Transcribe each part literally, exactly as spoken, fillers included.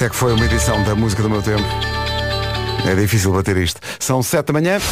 Isto é que foi uma edição da música do meu tempo. É difícil bater isto. São sete da manhã.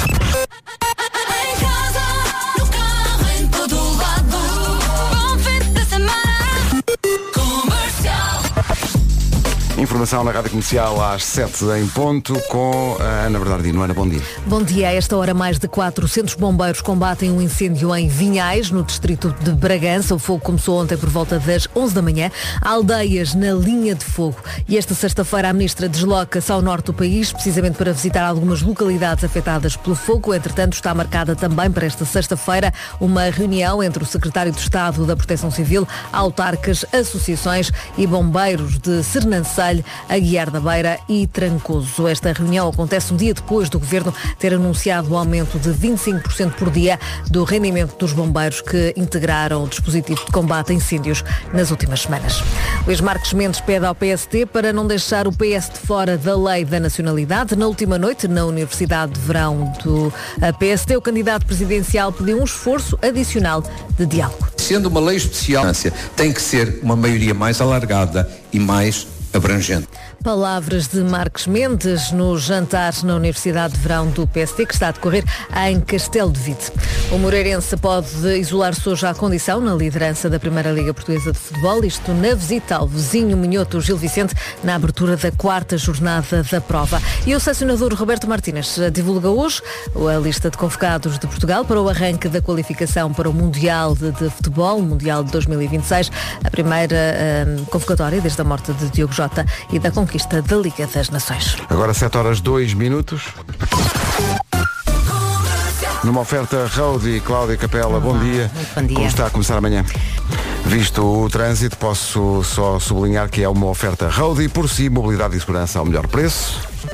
Informação na Rádio Comercial às sete em ponto com a Ana Bernardino. Ana, bom dia. Bom dia. A esta hora, mais de quatrocentos bombeiros combatem um incêndio em Vinhais, no distrito de Bragança. O fogo começou ontem por volta das onze da manhã. Há aldeias na linha de fogo. E esta sexta-feira a ministra desloca-se ao norte do país, precisamente para visitar algumas localidades afetadas pelo fogo. Entretanto, está marcada também para esta sexta-feira uma reunião entre o secretário de Estado da Proteção Civil, autarcas, associações e bombeiros de Sernancelho, Aguiar da Beira e Trancoso. Esta reunião acontece um dia depois do Governo ter anunciado o aumento de vinte e cinco por cento por dia do rendimento dos bombeiros que integraram o dispositivo de combate a incêndios nas últimas semanas. Luís Marques Mendes pede ao P S D para não deixar o P S de fora da lei da nacionalidade. Na última noite, na Universidade de Verão do P S D, o candidato presidencial pediu um esforço adicional de diálogo. Sendo uma lei especial, tem que ser uma maioria mais alargada e mais abrangente. Palavras de Marques Mendes no jantar na Universidade de Verão do P S D, que está a decorrer em Castelo de Vide. O Moreirense pode isolar-se hoje à condição na liderança da Primeira Liga Portuguesa de Futebol, isto na visita ao vizinho minhoto Gil Vicente, na abertura da quarta jornada da prova. E o selecionador Roberto Martínez divulga hoje a lista de convocados de Portugal para o arranque da qualificação para o Mundial de, de Futebol, Mundial de dois mil e vinte e seis, a primeira um, convocatória desde a morte de Diogo Jota e da conquista da Liga das Nações. Agora sete horas dois minutos. Numa oferta Roadie e Cláudia Capela, Olá, bom dia. bom dia. Como está a começar amanhã? Visto o trânsito, posso só sublinhar que é uma oferta Roadie, por si, mobilidade e segurança ao melhor preço.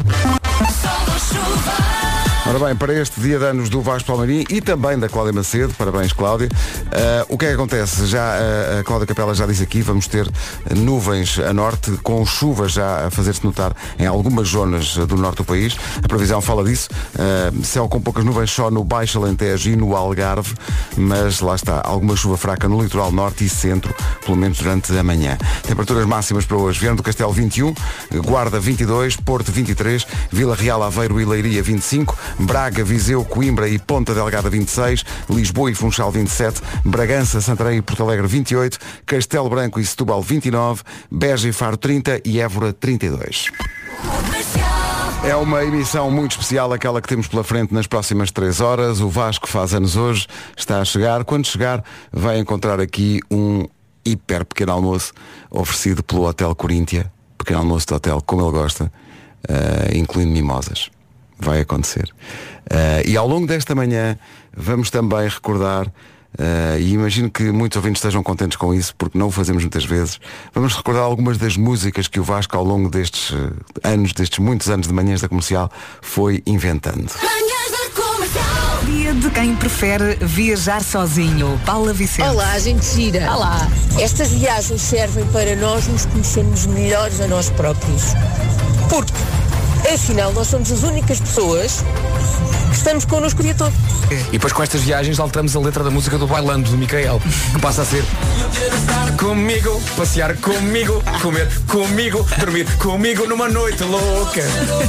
Ora bem, para este dia de anos do Vasco Palmeirim e também da Cláudia Macedo, parabéns Cláudia, uh, o que é que acontece? Já uh, a Cláudia Capela já disse aqui, vamos ter nuvens a norte, com chuva já a fazer-se notar em algumas zonas do norte do país. A previsão fala disso, uh, céu com poucas nuvens só no Baixo Alentejo e no Algarve, mas lá está, alguma chuva fraca no litoral norte e centro, pelo menos durante a manhã. Temperaturas máximas para hoje: Viana do Castelo vinte e um, Guarda vinte e dois, Porto vinte e três, Vila Real, Aveiro e Leiria vinte e cinco, Braga, Viseu, Coimbra e Ponta Delgada vinte e seis, Lisboa e Funchal vinte e sete, Bragança, Santarém e Porto Alegre vinte e oito, Castelo Branco e Setúbal vinte e nove, Beja e Faro trinta e Évora trinta e dois. É uma emissão muito especial, aquela que temos pela frente nas próximas três horas. O Vasco faz anos hoje, está a chegar. Quando chegar, vai encontrar aqui um hiper pequeno almoço oferecido pelo Hotel Coríntia, pequeno almoço de hotel, como ele gosta, uh, incluindo mimosas. Vai acontecer. Uh, e ao longo desta manhã vamos também recordar, uh, e imagino que muitos ouvintes estejam contentes com isso, porque não o fazemos muitas vezes, vamos recordar algumas das músicas que o Vasco ao longo destes uh, anos, destes muitos anos de Manhãs da Comercial, foi inventando. Dia de quem prefere viajar sozinho. Paula Vicente. Olá, gente gira. Olá. Estas viagens servem para nós nos conhecermos melhores a nós próprios. Porque, afinal, nós somos as únicas pessoas que estamos connosco o dia todo. E depois com estas viagens alteramos a letra da música do Bailando, do Micael, que passa a ser comigo, passear comigo, comer comigo, dormir comigo numa noite louca.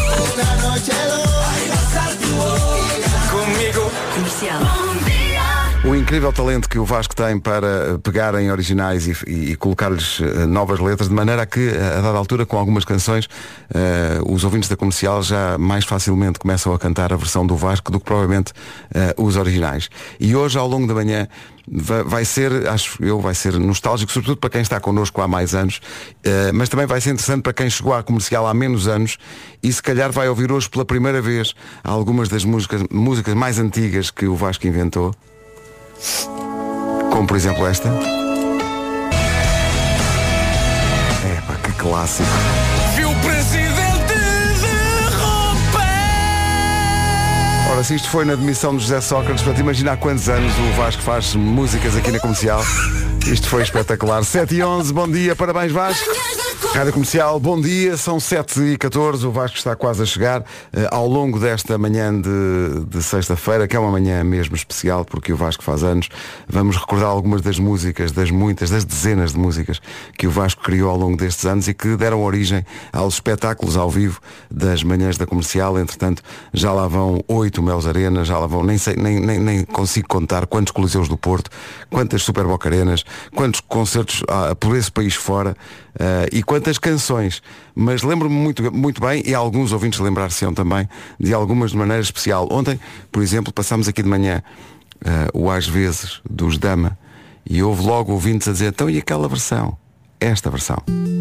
Comigo. Comercial. O incrível talento que o Vasco tem para pegar em originais e, e, e colocar-lhes uh, novas letras, de maneira a que, a dada altura, com algumas canções, uh, os ouvintes da Comercial já mais facilmente começam a cantar a versão do Vasco do que provavelmente uh, os originais. E hoje, ao longo da manhã, vai, vai ser, acho eu, vai ser nostálgico, sobretudo para quem está connosco há mais anos, uh, mas também vai ser interessante para quem chegou à Comercial há menos anos e se calhar vai ouvir hoje pela primeira vez algumas das músicas, músicas mais antigas que o Vasco inventou. Como por exemplo esta. É pá, que clássico. Viu o presidente de roupa. Ora, se isto foi na demissão de José Sócrates, para te imaginar há quantos anos o Vasco faz músicas aqui na Comercial. Isto foi espetacular. sete e onze, bom dia, parabéns Vasco. Rádio Comercial, bom dia, são sete e catorze, o Vasco está quase a chegar. Uh, ao longo desta manhã de, de sexta-feira, que é uma manhã mesmo especial, porque o Vasco faz anos, vamos recordar algumas das músicas, das muitas, das dezenas de músicas que o Vasco criou ao longo destes anos e que deram origem aos espetáculos ao vivo das manhãs da Comercial. Entretanto, já lá vão oito Meus Arenas, já lá vão, nem, sei, nem, nem, nem consigo contar quantos Coliseus do Porto, quantas Super Boca Arenas, quantos concertos ah, por esse país fora. Uh, e quantas canções, mas lembro-me muito, muito bem, e alguns ouvintes lembrar-se-ão também, de algumas de maneira especial. Ontem, por exemplo, passámos aqui de manhã uh, o Às Vezes, dos Dama, e houve logo ouvintes a dizer, então e aquela versão? Esta versão.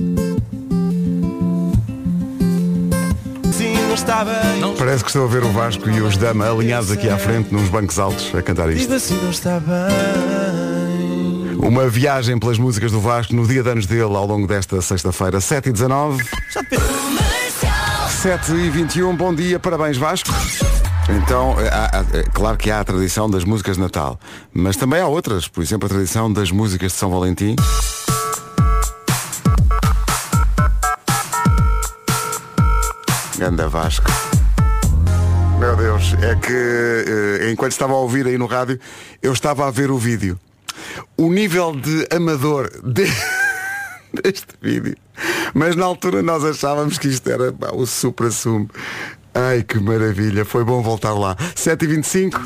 Parece que estou a ver o Vasco e os Dama alinhados aqui à frente, nos bancos altos, a cantar isto. Uma viagem pelas músicas do Vasco no dia de anos dele ao longo desta sexta-feira, sete e dezanove. sete e vinte e um, bom dia, parabéns Vasco. Então, há, há, claro que há a tradição das músicas de Natal, mas também há outras, por exemplo a tradição das músicas de São Valentim. Ganda Vasco. Meu Deus, é que enquanto estava a ouvir aí no rádio, eu estava a ver o vídeo. O nível de amador de... deste vídeo. Mas na altura nós achávamos que isto era pá, o supra-sumo. Ai, que maravilha. Foi bom voltar lá. sete e vinte e cinco.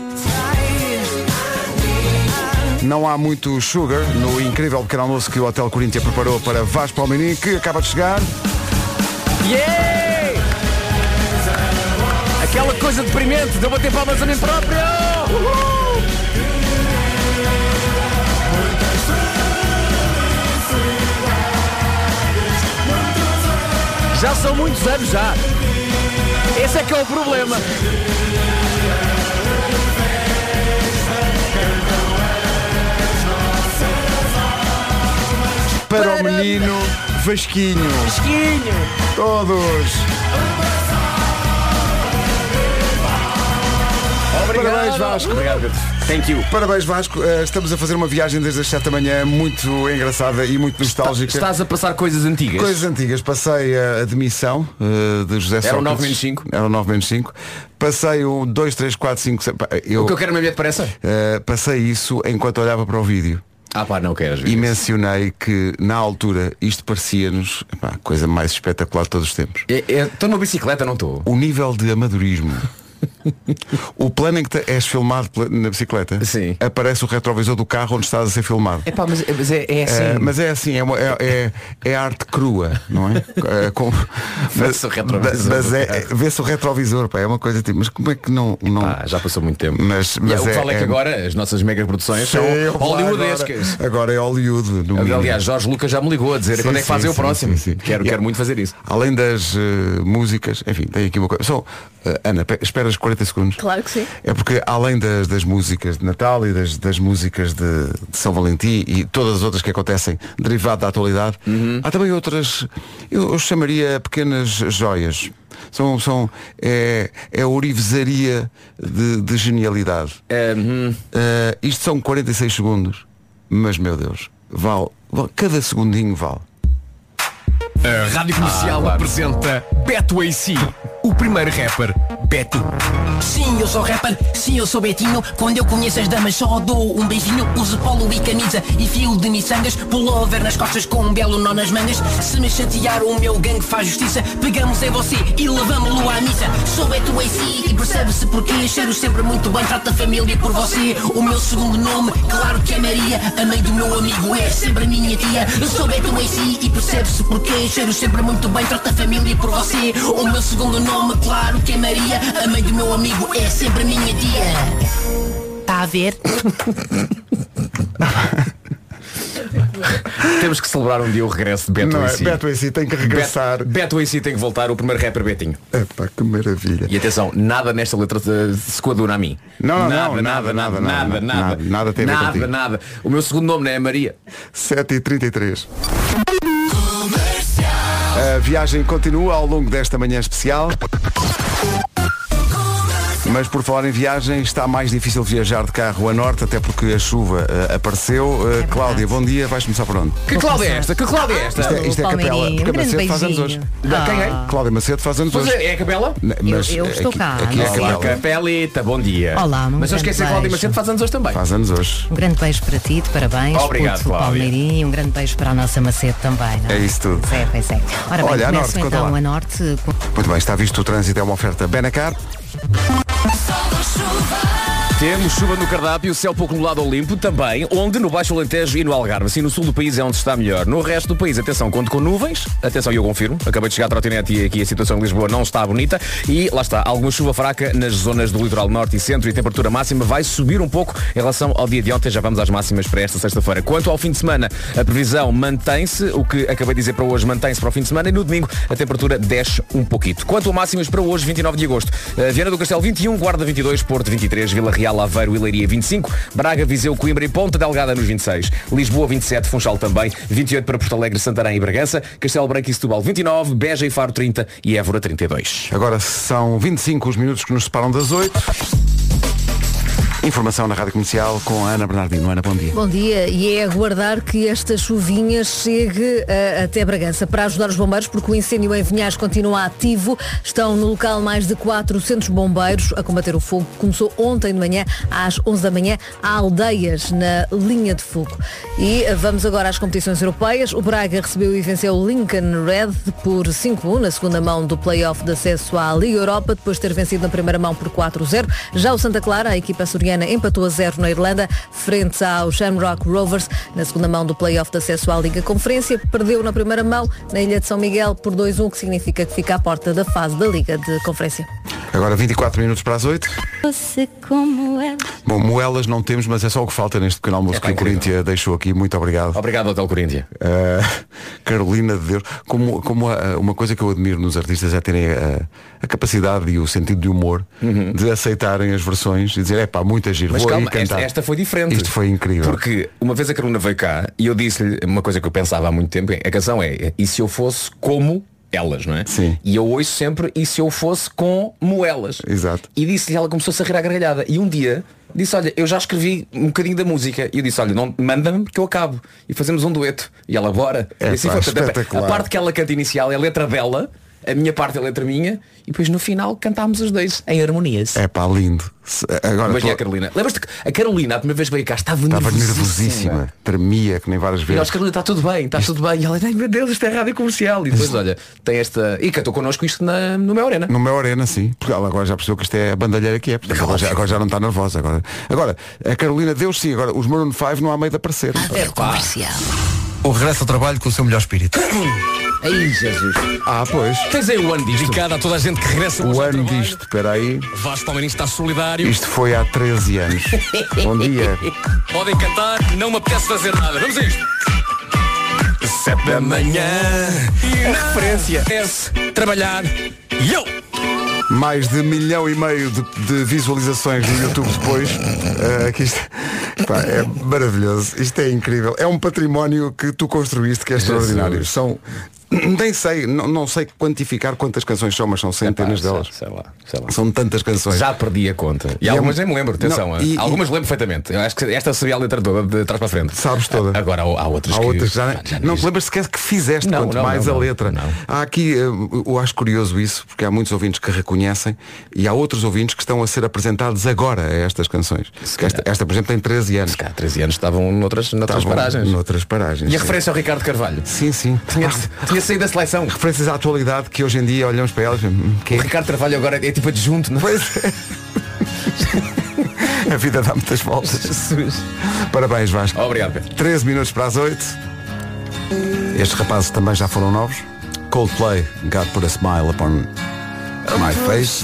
Não há muito sugar no incrível pequeno almoço que o Hotel Corinthians preparou para Vasco Palmeirim, que acaba de chegar. Yeah! Aquela coisa deprimente de eu bater palmas a mim próprio. Uhul! Já são muitos anos já. Esse é que é o problema. Para, Para o menino Vasquinho. Vasquinho. Todos. Obrigado. Parabéns Vasco. Obrigado. Thank you. Parabéns Vasco. Uh, estamos a fazer uma viagem desde as sete da manhã muito engraçada e muito nostálgica. Estás a passar coisas antigas. Coisas antigas. Passei a demissão uh, de José Sócrates. Era o nove menos cinco. Era o nove menos cinco. Passei o dois, três, quatro, cinco, seis. Eu, o que eu quero mesmo é depressa? Uh, passei isso enquanto olhava para o vídeo. Ah pá, não queres ver. E mencionei que na altura isto parecia-nos a coisa mais espetacular de todos os tempos. Estou numa bicicleta, não estou? O nível de amadorismo. O plano em que és filmado na bicicleta, sim, aparece o retrovisor do carro onde estás a ser filmado. Epá, mas, mas é, é assim. É, mas é assim, é, uma, é, é, é arte crua, não é? é com, vê-se o retrovisor. Mas é, vê-se o retrovisor, pá, é uma coisa tipo, mas como é que não. não... Epá, já passou muito tempo. Mas, mas e, é, o que é, falo é que é... agora as nossas mega produções são hollywoodescas. Agora, agora é Hollywood. No Aliás, mínimo. Jorge Lucas já me ligou a dizer sim, quando é que fazem o próximo. Sim, sim. Quero, quero muito fazer isso. Além das uh, músicas, enfim, tem aqui uma coisa. Só, uh, Ana, esperas quarenta segundos. Claro que sim. É porque além das, das músicas de Natal e das, das músicas de, de São Valentim e todas as outras que acontecem derivado da atualidade, uhum, há também outras, eu, eu chamaria pequenas joias. São, são, é, é a orivesaria de, de genialidade. Uhum. Uh, isto são quarenta e seis segundos, mas meu Deus, vale, vale cada segundinho vale. A Rádio Comercial ah, claro. apresenta Beto A C, o primeiro rapper, Betinho. Sim, eu sou rapper, sim, eu sou Betinho. Quando eu conheço as damas só dou um beijinho. Uso polo e camisa e fio de miçangas, pullover nas costas com um belo nó nas mangas. Se me chatear o meu gangue faz justiça, pegamos em você e levamos-lo à missa. Sou Beto A C e percebe-se porque cheiro sempre muito bem, trata a família por você. O meu segundo nome, claro que é Maria. A mãe do meu amigo é sempre a minha tia. Eu sou Beto A C e percebe-se porque cheiro sempre muito bem, trata a família por você. O meu segundo nome, claro que é Maria. A mãe do meu amigo é sempre a minha tia. Está a ver? Temos que celebrar um dia o regresso de Beto A C. Beto A C tem que regressar. Beto, Beto A C tem que voltar, o primeiro rapper Betinho. Epá, que maravilha. E atenção, nada nesta letra se coaduna a mim. Não, não, nada, não, nada, nada, nada, nada, nada, nada, nada tem a ver nada, contigo. nada. O meu segundo nome não é Maria. sete e trinta e três. A viagem continua ao longo desta manhã especial. Mas por falar em viagem, está mais difícil viajar de carro a norte, até porque a chuva uh, apareceu. Uh, É Cláudia, bom dia, vais começar por onde? Que Cláudia é esta? Que Cláudia é esta? Isto é, isto é a capela, Palmeirinho, porque a um grande Macedo faz anos beijinho. hoje. Quem é? Cláudia Macedo faz anos Pois hoje. é, é a Capela? Mas eu estou aqui, cá, aqui é a não Olá, capela. Capelita, bom dia. Olá, um Mas eu grande esqueci a Cláudia beijo. Macedo faz anos hoje também. Faz anos hoje. Um grande beijo para ti, de parabéns. Obrigado, Puto Cláudia. Palmeirinho, um grande beijo para a nossa Macedo também. Não? É isso tudo. Pois é, pois é. Ora bem, Olha, a começo norte, conta então lá. a norte. com- Muito bem, está visto o trânsito, é uma oferta Benacar. Temos chuva no cardápio, céu pouco nublado ou limpo também, onde no Baixo Alentejo e no Algarve, assim no sul do país é onde está melhor. No resto do país, atenção, conto com nuvens, atenção, eu confirmo, acabei de chegar à trotinete e aqui a situação em Lisboa não está bonita e lá está, alguma chuva fraca nas zonas do litoral norte e centro e a temperatura máxima vai subir um pouco em relação ao dia de ontem, já vamos às máximas para esta sexta-feira. Quanto ao fim de semana, a previsão mantém-se, o que acabei de dizer para hoje mantém-se para o fim de semana e no domingo a temperatura desce um pouquito. Quanto a máximas para hoje, vinte e nove de agosto, uh, Viana do Castelo vinte e um, Guarda vinte e dois, Porto vinte e três, Vila Real, Aveiro e Leiria vinte e cinco, Braga, Viseu, Coimbra e Ponta Delgada nos vinte e seis, Lisboa vinte e sete, Funchal também, vinte e oito para Porto Alegre, Santarém e Bragança, Castelo Branco e Setúbal vinte e nove, Beja e Faro trinta e Évora trinta e dois. Agora são vinte e cinco os minutos que nos separam das oito. Informação na Rádio Comercial com a Ana Bernardino. Ana, bom dia. Bom dia, e é aguardar que esta chuvinha chegue uh, até Bragança para ajudar os bombeiros, porque o incêndio em Vinhais continua ativo. Estão no local mais de quatrocentos bombeiros a combater o fogo. Começou ontem de manhã, às onze da manhã. Há aldeias na linha de fogo. E uh, vamos agora às competições europeias. O Braga recebeu e venceu o Lincoln Red por cinco a um na segunda mão do play-off de acesso à Liga Europa, depois de ter vencido na primeira mão por quatro a zero. Já o Santa Clara, a equipa açoriana, empatou a zero na Irlanda, frente ao Shamrock Rovers, na segunda mão do play-off de acesso à Liga Conferência. Perdeu na primeira mão na Ilha de São Miguel por dois a um, o que significa que fica à porta da fase da Liga de Conferência. Agora vinte e quatro minutos para as oito. Você como é. Bom, moelas não temos, mas é só o que falta neste pequeno almoço É, pá, que o incrível. Corinthians deixou aqui. Muito obrigado. Obrigado, Hotel Corinthians. Uh, Carolina de Deus, como, como a- uma coisa que eu admiro nos artistas é terem a, a capacidade e o sentido de humor de aceitarem as versões e dizer, é pá, muita giro, Mas vou calma, aí esta, cantar. esta foi diferente. Isto foi incrível. Porque uma vez a Carolina veio cá e eu disse-lhe uma coisa que eu pensava há muito tempo, a canção é, e se eu fosse como elas, não é? Sim. E eu ouço sempre, e se eu fosse como elas? Exato. E disse-lhe, ela começou-se a rir à gargalhada. E um dia disse, olha, eu já escrevi um bocadinho da música. E eu disse, olha, não, manda-me que eu acabo. E fazemos um dueto. E ela, bora. É e assim pá, foi. Portanto, espetacular. a parte que ela canta inicial é a letra dela, a minha parte é a letra minha, e depois no final cantámos os dois em harmonias. É pá, lindo. Se- Agora Mas e tô- a Carolina? Lembras-te que a Carolina, a primeira vez que veio cá, estava, estava nervosíssima. nervosíssima, tremia que nem várias E vezes. nós, Carolina, está tudo bem, está tudo bem. E ela, ai meu Deus, isto é rádio comercial. E depois, olha, tem esta. E cantou connosco isto na, no meu arena. No meu arena, sim. Porque ela agora já percebeu que isto é a bandalheira que é. Portanto, agora, já, agora já não está nervosa. Agora, agora a Carolina deu sim. Agora, os Maroon cinco não há meio de aparecer. É pá. O regresso ao trabalho com o seu melhor espírito. Ai, Jesus. Ah, pois. Tens aí o ano disto. Dedicado a toda a gente que regressa O hoje ao ano trabalho. disto, espera aí. Vasco Palmeirinho está solidário. Isto foi há treze anos. Bom dia. Podem cantar, não me apetece fazer nada. Vamos a isto. Sete da manhã. E a referência é trabalhar. E eu. Mais de milhão e meio de, de visualizações no YouTube depois. Uh, que isto, pá, é maravilhoso. Isto é incrível. É um património que tu construíste que é extraordinário. São. Nem sei, não, não sei quantificar quantas canções são, mas são centenas Epá, delas. Sei lá, sei lá. São tantas canções. Já perdi a conta. E, E algumas é- nem me lembro, atenção. Não, e- algumas e- lembro perfeitamente. Eu acho que esta seria a letra toda, de trás para a frente. Sabes toda. Agora há, há outras Há que. outras que já, Ah, já não diz. te lembras sequer que fizeste, Não, quanto não, mais não, a não, letra. não. Há aqui, eh, eu acho curioso isso, porque há muitos ouvintes que reconhecem e há outros ouvintes que estão a ser apresentados agora a estas canções. Esta, esta, por exemplo, tem treze anos. Se cá, treze anos estavam noutras, noutras Estavam paragens. Noutras paragens. E a sim. referência ao Ricardo Carvalho? Sim, sim. Tinha, tinha saído da seleção. Referências à atualidade que hoje em dia olhamos para elas. hum, O Que Ricardo Carvalho agora é tipo adjunto, não é? Pois é. A vida dá muitas voltas. Jesus. Parabéns, Vasco. Obrigado, Pedro. treze minutos para as oito. Estes rapazes também já foram novos. Coldplay, God Put a Smile Upon My Face.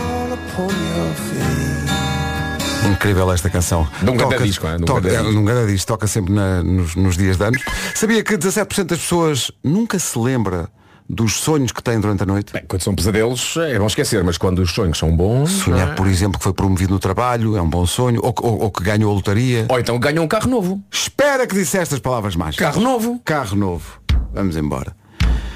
Incrível esta canção. Num grande disco, é? Num toca, grande é, disco. num grande disco, toca sempre na- nos, nos dias de anos. Sabia que dezassete por cento das pessoas nunca se lembra dos sonhos que têm durante a noite? Bem, quando são pesadelos é bom esquecer, mas quando os sonhos são bons. Sonhar, não é? por exemplo, que foi promovido no trabalho, é um bom sonho, ou, que- ou- ou que ganhou a lotaria. Ou então ganham um carro novo. Espera que disseste as palavras mágicas. Carro novo. Carro novo. Vamos embora.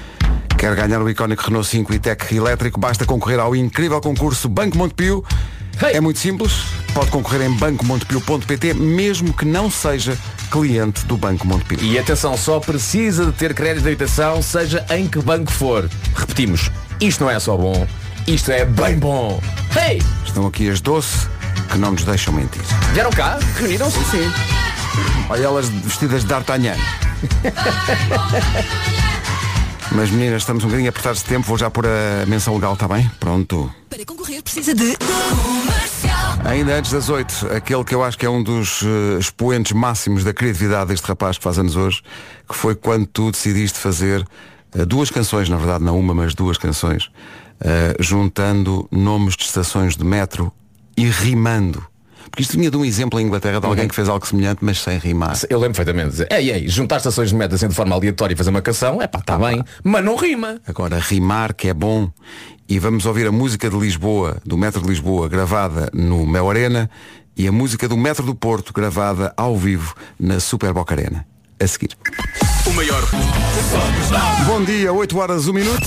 Quer ganhar o icónico Renault cinco e-Tech elétrico? Basta concorrer ao incrível concurso Banco Montepio. É muito simples, pode concorrer em banco montepio ponto pt, mesmo que não seja cliente do Banco Montepio. E atenção, só precisa de ter crédito de habitação, seja em que banco for. Repetimos, isto não é só bom, isto é bem bom. Hey! Estão aqui as doce que não nos deixam mentir. Vieram cá? Reuniram-se? Sim. Olha elas vestidas de D'Artagnan. Mas meninas, estamos um bocadinho apertados de tempo. Vou já pôr a menção legal, está bem? Pronto. Para concorrer precisa de... Ainda antes das oito, aquele que eu acho que é um dos uh, expoentes máximos da criatividade deste rapaz que faz anos hoje, que foi quando tu decidiste fazer uh, duas canções, na verdade não uma, mas duas canções, uh, juntando nomes de estações de metro e rimando. Porque isto vinha de um exemplo em Inglaterra de alguém que fez algo semelhante, mas sem rimar. Eu lembro perfeitamente. Ei, ei, juntar estações de metro assim de forma aleatória e fazer uma canção, é pá, está bem, mas não rima. Agora, rimar que é bom. E vamos ouvir a música de Lisboa, do Metro de Lisboa, gravada no Mel Arena, e a música do Metro do Porto, gravada ao vivo na Super Boca Arena. A seguir. O maior. Bom dia, oito horas, um minuto.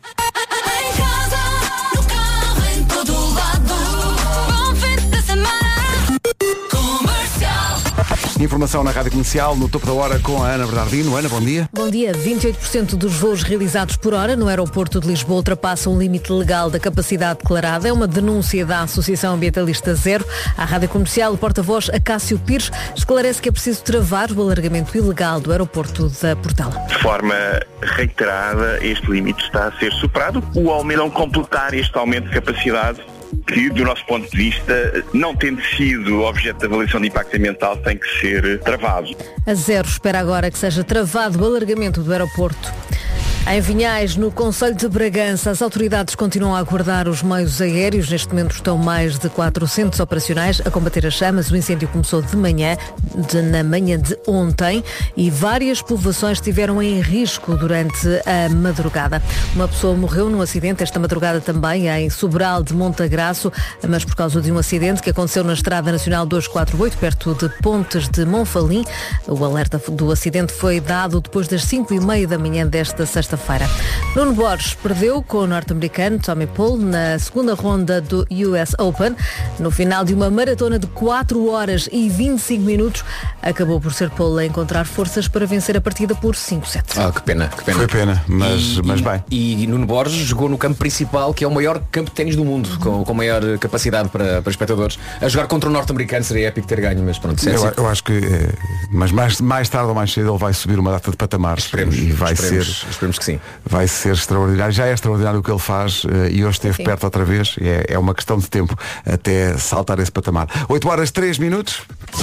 Informação na Rádio Comercial, no topo da hora com a Ana Bernardino. Ana, bom dia. Bom dia. vinte e oito por cento dos voos realizados por hora no aeroporto de Lisboa ultrapassam o limite legal da capacidade declarada. É uma denúncia da Associação Ambientalista Zero. À Rádio Comercial, o porta-voz Acácio Pires esclarece que é preciso travar o alargamento ilegal do aeroporto da Portela. De forma reiterada, este limite está a ser superado. O aumento, não completar este aumento de capacidade, que, do nosso ponto de vista, não tendo sido objeto de avaliação de impacto ambiental, tem que ser travado. A Zero espera agora que seja travado o alargamento do aeroporto. Em Vinhais, no concelho de Bragança, as autoridades continuam a aguardar os meios aéreos. Neste momento estão mais de quatrocentos operacionais a combater as chamas. O incêndio começou de manhã, de, na manhã de ontem, e várias povoações estiveram em risco durante a madrugada. Uma pessoa morreu num acidente esta madrugada também em Sobral de Montagraço, mas por causa de um acidente que aconteceu na Estrada Nacional duzentos e quarenta e oito, perto de Pontes de Monfalim. O alerta do acidente foi dado depois das cinco e meia da manhã desta sexta-feira. Nuno Borges perdeu com o norte-americano Tommy Paul na segunda ronda do U S Open. No final de uma maratona de quatro horas e vinte e cinco minutos, acabou por ser Paul a encontrar forças para vencer a partida por cinco sete. Ah, que pena, que pena. Foi pena, mas, e, mas e, bem. E Nuno Borges jogou no campo principal, que é o maior campo de ténis do mundo, uhum. com, com maior capacidade para, para espectadores. A jogar contra o norte-americano seria épico ter ganho, mas pronto. Eu, eu acho que, mas mais, mais tarde ou mais cedo ele vai subir uma data de patamares. Esperemos, e vai esperemos, ser, esperemos que sim. Vai ser extraordinário. Já é extraordinário o que ele faz e hoje esteve sim. perto outra vez. É, é uma questão de tempo até saltar esse patamar. oito horas, três minutos.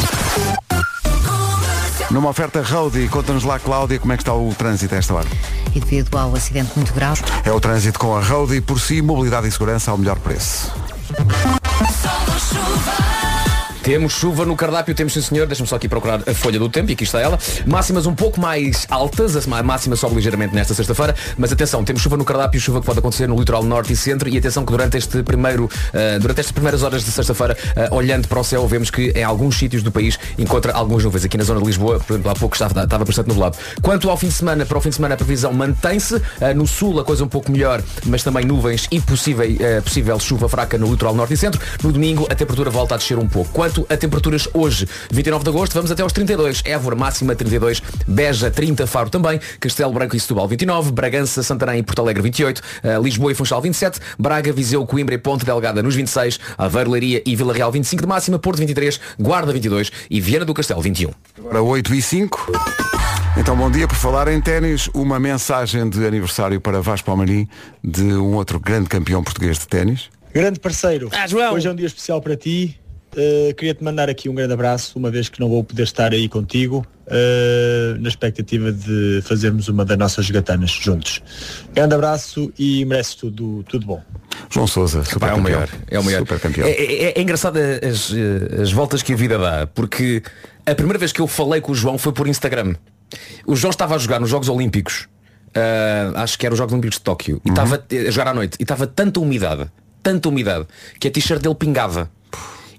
Numa oferta Roadie, conta-nos lá, Cláudia, como é que está o trânsito a esta hora. E devido ao acidente muito grave. É o trânsito com a Roadie, por si, mobilidade e segurança ao melhor preço. Temos chuva no cardápio, temos sim senhor, deixa-me só aqui procurar a folha do tempo, e aqui está ela. Máximas um pouco mais altas, a máxima sobe ligeiramente nesta sexta-feira, mas atenção, temos chuva no cardápio, chuva que pode acontecer no litoral norte e centro, e atenção que durante este primeiro, uh, durante estas primeiras horas de sexta-feira, uh, olhando para o céu, vemos que em alguns sítios do país encontra algumas nuvens. Aqui na zona de Lisboa, por exemplo, há pouco estava, estava bastante nublado. Quanto ao fim de semana, para o fim de semana a previsão mantém-se, uh, no sul a coisa um pouco melhor, mas também nuvens e possível, uh, possível chuva fraca no litoral norte e centro. No domingo a temperatura volta a descer um pouco. Quanto a temperaturas hoje, vinte e nove de agosto, vamos até aos trinta e dois. Évora máxima trinta e dois, Beja trinta, Faro também, Castelo Branco e Setúbal vinte e nove, Bragança, Santarém e Porto Alegre vinte e oito, uh, Lisboa e Funchal vinte e sete, Braga, Viseu, Coimbra e Ponte Delgada nos vinte e seis, Aveiro, Leiria e Vila Real vinte e cinco de máxima, Porto vinte e três, Guarda vinte e dois e Viana do Castelo vinte e um. Agora oito e cinco. Então bom dia. Por falar em ténis, uma mensagem de aniversário para Vasco Palmeirim, de um outro grande campeão português de ténis. Grande parceiro, ah, João. Hoje é um dia especial para ti. Uh, queria-te mandar aqui um grande abraço, uma vez que não vou poder estar aí contigo, uh, na expectativa de fazermos uma das nossas gatanas juntos. Grande abraço e mereces tudo, tudo bom. João Sousa, super é o maior, é o maior. Super campeão. É, é, é engraçado as, as voltas que a vida dá, porque a primeira vez que eu falei com o João foi por Instagram. O João estava a jogar nos Jogos Olímpicos, uh, acho que era os Jogos Olímpicos de Tóquio, e estava uhum. a jogar à noite, e estava tanta umidade, tanta umidade, que a t-shirt dele pingava.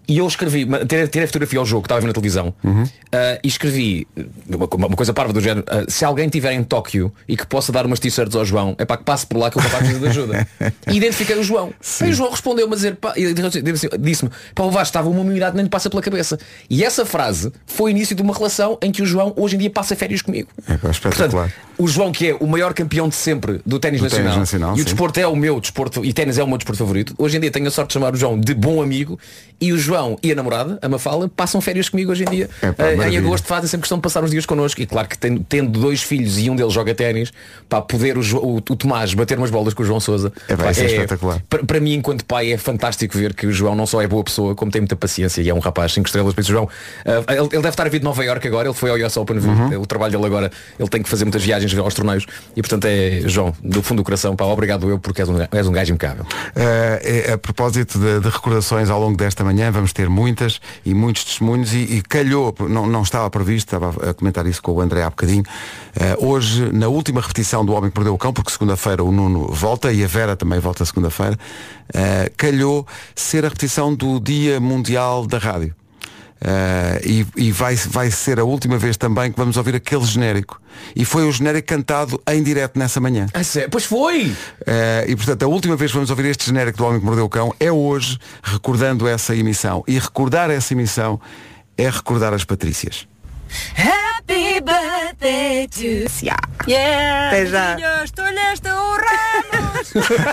E eu escrevi, tirei, tirei fotografia ao jogo que estava a ver na televisão, uhum. uh, e escrevi uma, uma coisa parva do género, uh, se alguém estiver em Tóquio e que possa dar umas t-shirts ao João, é para que passe por lá que eu vou capaz de ajuda. E identifiquei o João. E o João respondeu-me a dizer, pá, disse-me, pá, o Vasco, estava uma umidade nem lhe passa pela cabeça. E essa frase foi o início de uma relação em que o João hoje em dia passa férias comigo. É, portanto, o João, que é o maior campeão de sempre do ténis nacional, nacional, e sim. o desporto é o meu desporto, e ténis é o meu desporto favorito, hoje em dia tenho a sorte de chamar o João de bom amigo, e o João e a namorada, a Mafalda, passam férias comigo hoje em dia. É, pá, uh, em agosto fazem sempre questão de passar uns dias connosco. E claro que tendo, tendo dois filhos e um deles joga ténis, para poder o, o, o Tomás bater umas bolas com o João Sousa. É, pá, é, é espetacular. Para mim, enquanto pai, é fantástico ver que o João não só é boa pessoa, como tem muita paciência e é um rapaz cinco estrelas. Por isso, o João, uh, ele, ele deve estar a vir de Nova Iorque agora, ele foi ao U S Open, uhum. o trabalho dele agora, ele tem que fazer muitas viagens aos torneios. E portanto é, João, do fundo do coração, pá, obrigado eu, porque és um, és um gajo impecável. Uh, é, a propósito de, de recordações ao longo desta manhã, vamos ter muitas e muitos testemunhos e, e calhou, não, não estava previsto, estava a comentar isso com o André há bocadinho. Uh, hoje, na última repetição do Homem que Mordeu o Cão, porque segunda-feira o Nuno volta e a Vera também volta segunda-feira, uh, calhou ser a repetição do Dia Mundial da Rádio. Uh, e e vai, vai ser a última vez também que vamos ouvir aquele genérico. E foi o genérico cantado em direto nessa manhã. Ah, sério? Pois foi! Uh, e portanto a última vez que vamos ouvir este genérico do Homem que Mordeu o Cão é hoje, recordando essa emissão. E recordar essa emissão é recordar as Patrícias. Happy birthday to yeah. Yeah. Até já. Tu leste o Ramos.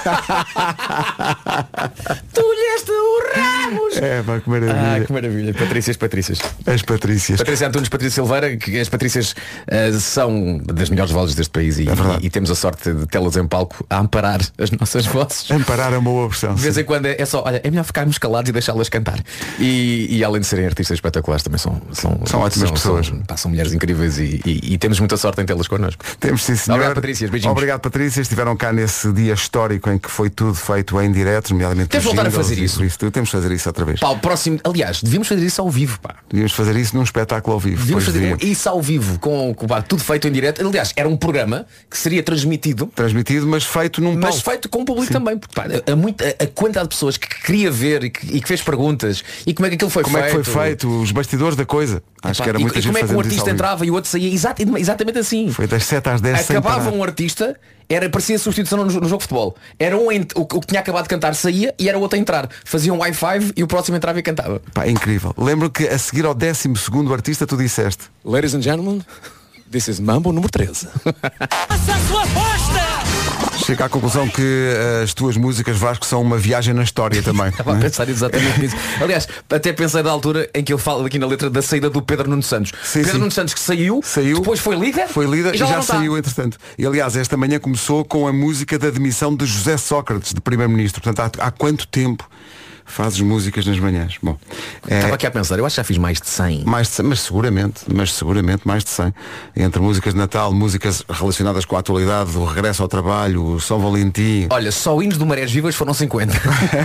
Tu leste o Ramos. É, pá, que maravilha. Ah, que maravilha. Patrícias, Patrícias. As Patrícias. Patrícia Antunes, Patrícia Silveira, que as Patrícias uh, são das melhores vozes deste país e, é e, e temos a sorte de tê-las em palco a amparar as nossas vozes. Amparar é uma boa opção. De vez em quando é, é só, olha, é melhor ficarmos calados e deixá-las cantar. E, e além de serem artistas espetaculares, também são São, são ótimas são, pessoas. São, pá, são mulheres incríveis e, e, e temos muita sorte em tê-las connosco. Temos, sim, senhor. Obrigado, Patrícias. Beijinhos. Obrigado, Patrícia. Estiveram cá nesse dia histórico em que foi tudo feito em direto, nomeadamente Temos voltar a fazer isso. isso. Temos de fazer isso outra vez. Pá, o próximo, aliás, devíamos fazer isso ao vivo, pá. Devíamos fazer isso num espetáculo ao vivo. Devíamos fazer devíamos. isso ao vivo, com, com pá, tudo feito em direto. Aliás, era um programa que seria transmitido. Transmitido, mas feito num palco. Mas feito com o público sim. também. Porque, pá, a, muita, a quantidade de pessoas que queria ver e que, e que fez perguntas. E como é que aquilo foi como feito. Como é que foi feito, os bastidores da coisa. Acho Epá, que era muita e, gente e como é que um artista entrava e o outro saía exat, exatamente assim. Foi das sete às dez. Acabava um artista, era, parecia substituição no, no jogo de futebol. Era um o, o que tinha acabado de cantar saía e era o outro a entrar. Fazia um high five e o próximo entrava e cantava. Pá, incrível. Lembro que a seguir ao décimo segundo artista tu disseste: Ladies and gentlemen, this is Mambo número treze. Faça a sua aposta! Chega à conclusão que as tuas músicas, Vasco, são uma viagem na história também. Estava a pensar exatamente nisso. Aliás, até pensei da altura em que ele fala aqui na letra da saída do Pedro Nuno Santos. Sim, Pedro sim. Nuno Santos que saiu, saiu, depois foi líder, foi líder e já, e já saiu entretanto. E aliás, esta manhã começou com a música da demissão de José Sócrates, de Primeiro-Ministro. Portanto, há, há quanto tempo fazes músicas nas manhãs? Bom, é... Estava aqui a pensar, eu acho que já fiz mais de cem. Mais de cem, mas seguramente, mas seguramente mais de cem. Entre músicas de Natal, músicas relacionadas com a atualidade, o regresso ao trabalho, o São Valentim. Olha, só hinos do Marés Vivas foram cinquenta.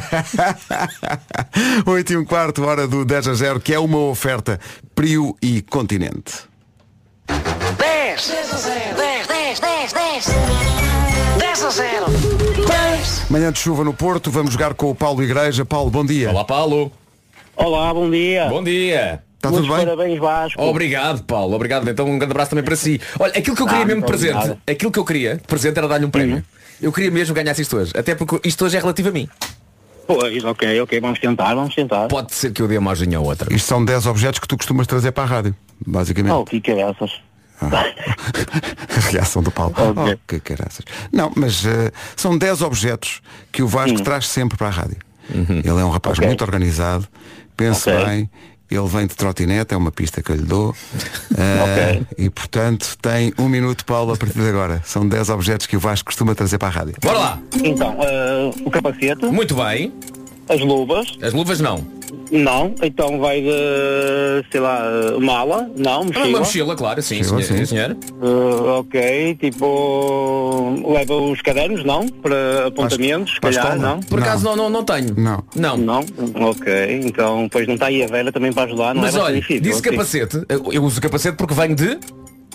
oito e um quarto, hora do dez a zero, que é uma oferta Prio e Continente. dez, dez a zero, dez, dez, dez, dez, dez a zero, dez. Manhã de chuva no Porto, vamos jogar com o Paulo Igreja. Paulo, bom dia. Olá, Paulo. Olá, bom dia. Bom dia. Está tudo bem? Parabéns, Vasco. Obrigado, Paulo. Obrigado. Então um grande abraço também para si. Olha, aquilo que eu queria ah, mesmo presente, obrigado. aquilo que eu queria presente era dar-lhe um prémio. Uhum. Eu queria mesmo ganhar isto hoje, até porque isto hoje é relativo a mim. Pois, ok, ok, vamos tentar, vamos tentar. Pode ser que eu dê uma ajudinha ou outra. Isto são dez objetos que tu costumas trazer para a rádio, basicamente. Oh, que caraças. Ah. A reação do Paulo. Okay. Oh, que caraças. Não, mas uh, são dez objetos que o Vasco hum. traz sempre para a rádio. Uhum. Ele é um rapaz okay. muito organizado, pense okay. bem. Ele vem de trotinete, é uma pista que eu lhe dou. uh, okay. E portanto tem um minuto, Paulo, a partir de agora. São dez objetos que o Vasco costuma trazer para a rádio. Bora lá! Então, uh, o capacete. Muito bem. As luvas. As luvas não. Não, então vai de, sei lá, mala. Não, mochila. Uma mochila, claro, sim, mochila, senhor. Sim. senhor. Uh, ok, tipo, leva os cadernos, não? Para apontamentos, se calhar, não? Por acaso não, não, não tenho. Não. Não. Não? Ok, então, pois não está aí a velha também para ajudar, não Mas é? Mas olha, difícil, disse assim. capacete, eu uso capacete porque venho de...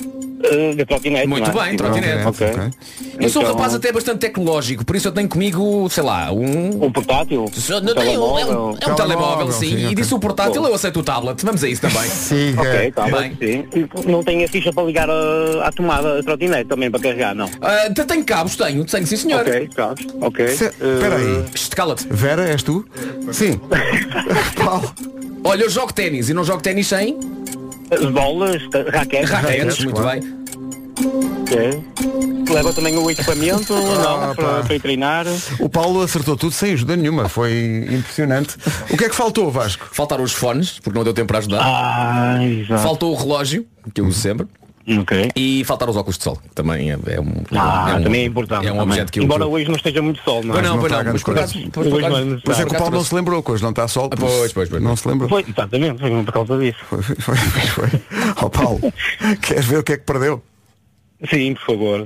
Uh, de trotinete. Muito não é? bem, trotinete. Ok. Ok. Eu sou um Então- rapaz até bastante tecnológico, por isso eu tenho comigo, sei lá, um... Um portátil? Só- Não tenho, é um, é um Telemóvel, telemóvel, sim. sim, E ok. disse o portátil, Bom. eu aceito o tablet. Vamos a isso também. Siga. Ok, tá Bem. bem. Sim. Não tem a ficha para ligar a- à tomada a trotinete também para carregar, não? Ah, te- tenho cabos, tenho, tenho sim senhor. Ok, cabos. Ok. Se- Espera aí. Shh, Cala-te. Vera, és tu? Sim. Paulo. Olha, eu jogo ténis e não jogo ténis sem As bolas, raquetes. raquetes, muito claro. bem. Ok. Leva também o equipamento, não, para, para ir treinar. O Paulo acertou tudo sem ajuda nenhuma. Foi impressionante. O que é que faltou, Vasco? Faltaram os fones, porque não deu tempo para ajudar. Ah, exato. Faltou o relógio, que eu uso sempre. Ok. E faltaram os óculos de sol, que também é, é um, Ah, é um, também é importante. é um também. objeto que eu Embora uso. hoje não esteja muito sol, não é? Pois não, não pois está não, grande mas por coisa. acaso, por Hoje acaso- não- Mas é que o por Paulo não acaso se lembrou que hoje não está sol. por Pois, isso pois, pois. Não se lembrou. Foi, exatamente, foi por causa disso. Foi, foi, foi, foi. Ó Paulo, queres ver o que é que perdeu? Sim, por favor.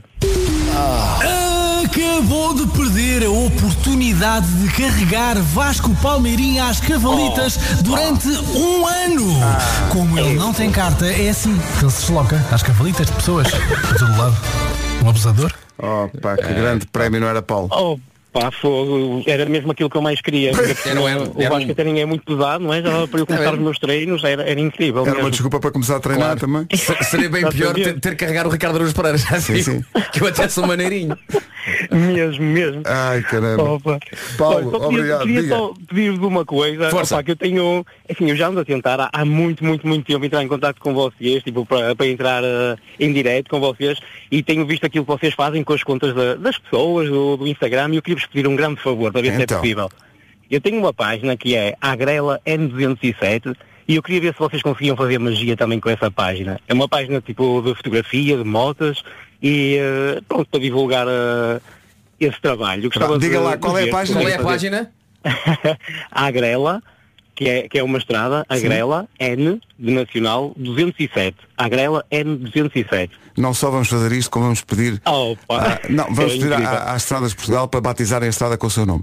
Acabou de perder a oportunidade de carregar Vasco Palmeirinho às cavalitas durante um ano. Como ele não tem carta, é assim que ele se desloca às cavalitas de pessoas para todo lado. Um abusador. Oh, pá, que grande prémio, não era, Paulo? Oh, pá, fogo. Era mesmo aquilo que eu mais queria. Porque Era, era, o era Vasco um- até nem é muito pesado, não é? Já para eu começar os meus treinos era, era incrível. Era uma mesmo. desculpa para começar a treinar Claro. também. Se- Seria bem pior ter, ter que carregar o Ricardo Araújo Pereira, já Sim, viu? sim. Que eu até sou maneirinho. Mesmo, mesmo. Ai, caramba. Opa. Paulo, Olha, só queria, obrigado, queria diga. só pedir-vos uma coisa. Força. Opa, que eu tenho, assim, eu já ando a tentar há, há muito, muito, muito tempo entrar em contato com vocês, tipo, para, para entrar uh, em direto com vocês, e tenho visto aquilo que vocês fazem com as contas da- das pessoas, do, do Instagram, e eu queria-vos pedir um grande favor, para ver se é Então. possível. Eu tenho uma página que é Agrela N duzentos e sete, e eu queria ver se vocês conseguiam fazer magia também com essa página. É uma página tipo de fotografia, de motas, e uh, pronto, para divulgar uh, esse trabalho. Eu gostava Diga de- lá, de qual é a ver página? se Qual é a conseguem página? a Agrela, que é, que é uma estrada, Agrela N de Nacional duzentos e sete. Agrela N duzentos e sete. Não só vamos fazer isto, como vamos pedir. Oh, pá. Ah, não, vamos É pedir incrível. à- às estradas de Portugal para batizarem a estrada com o seu nome.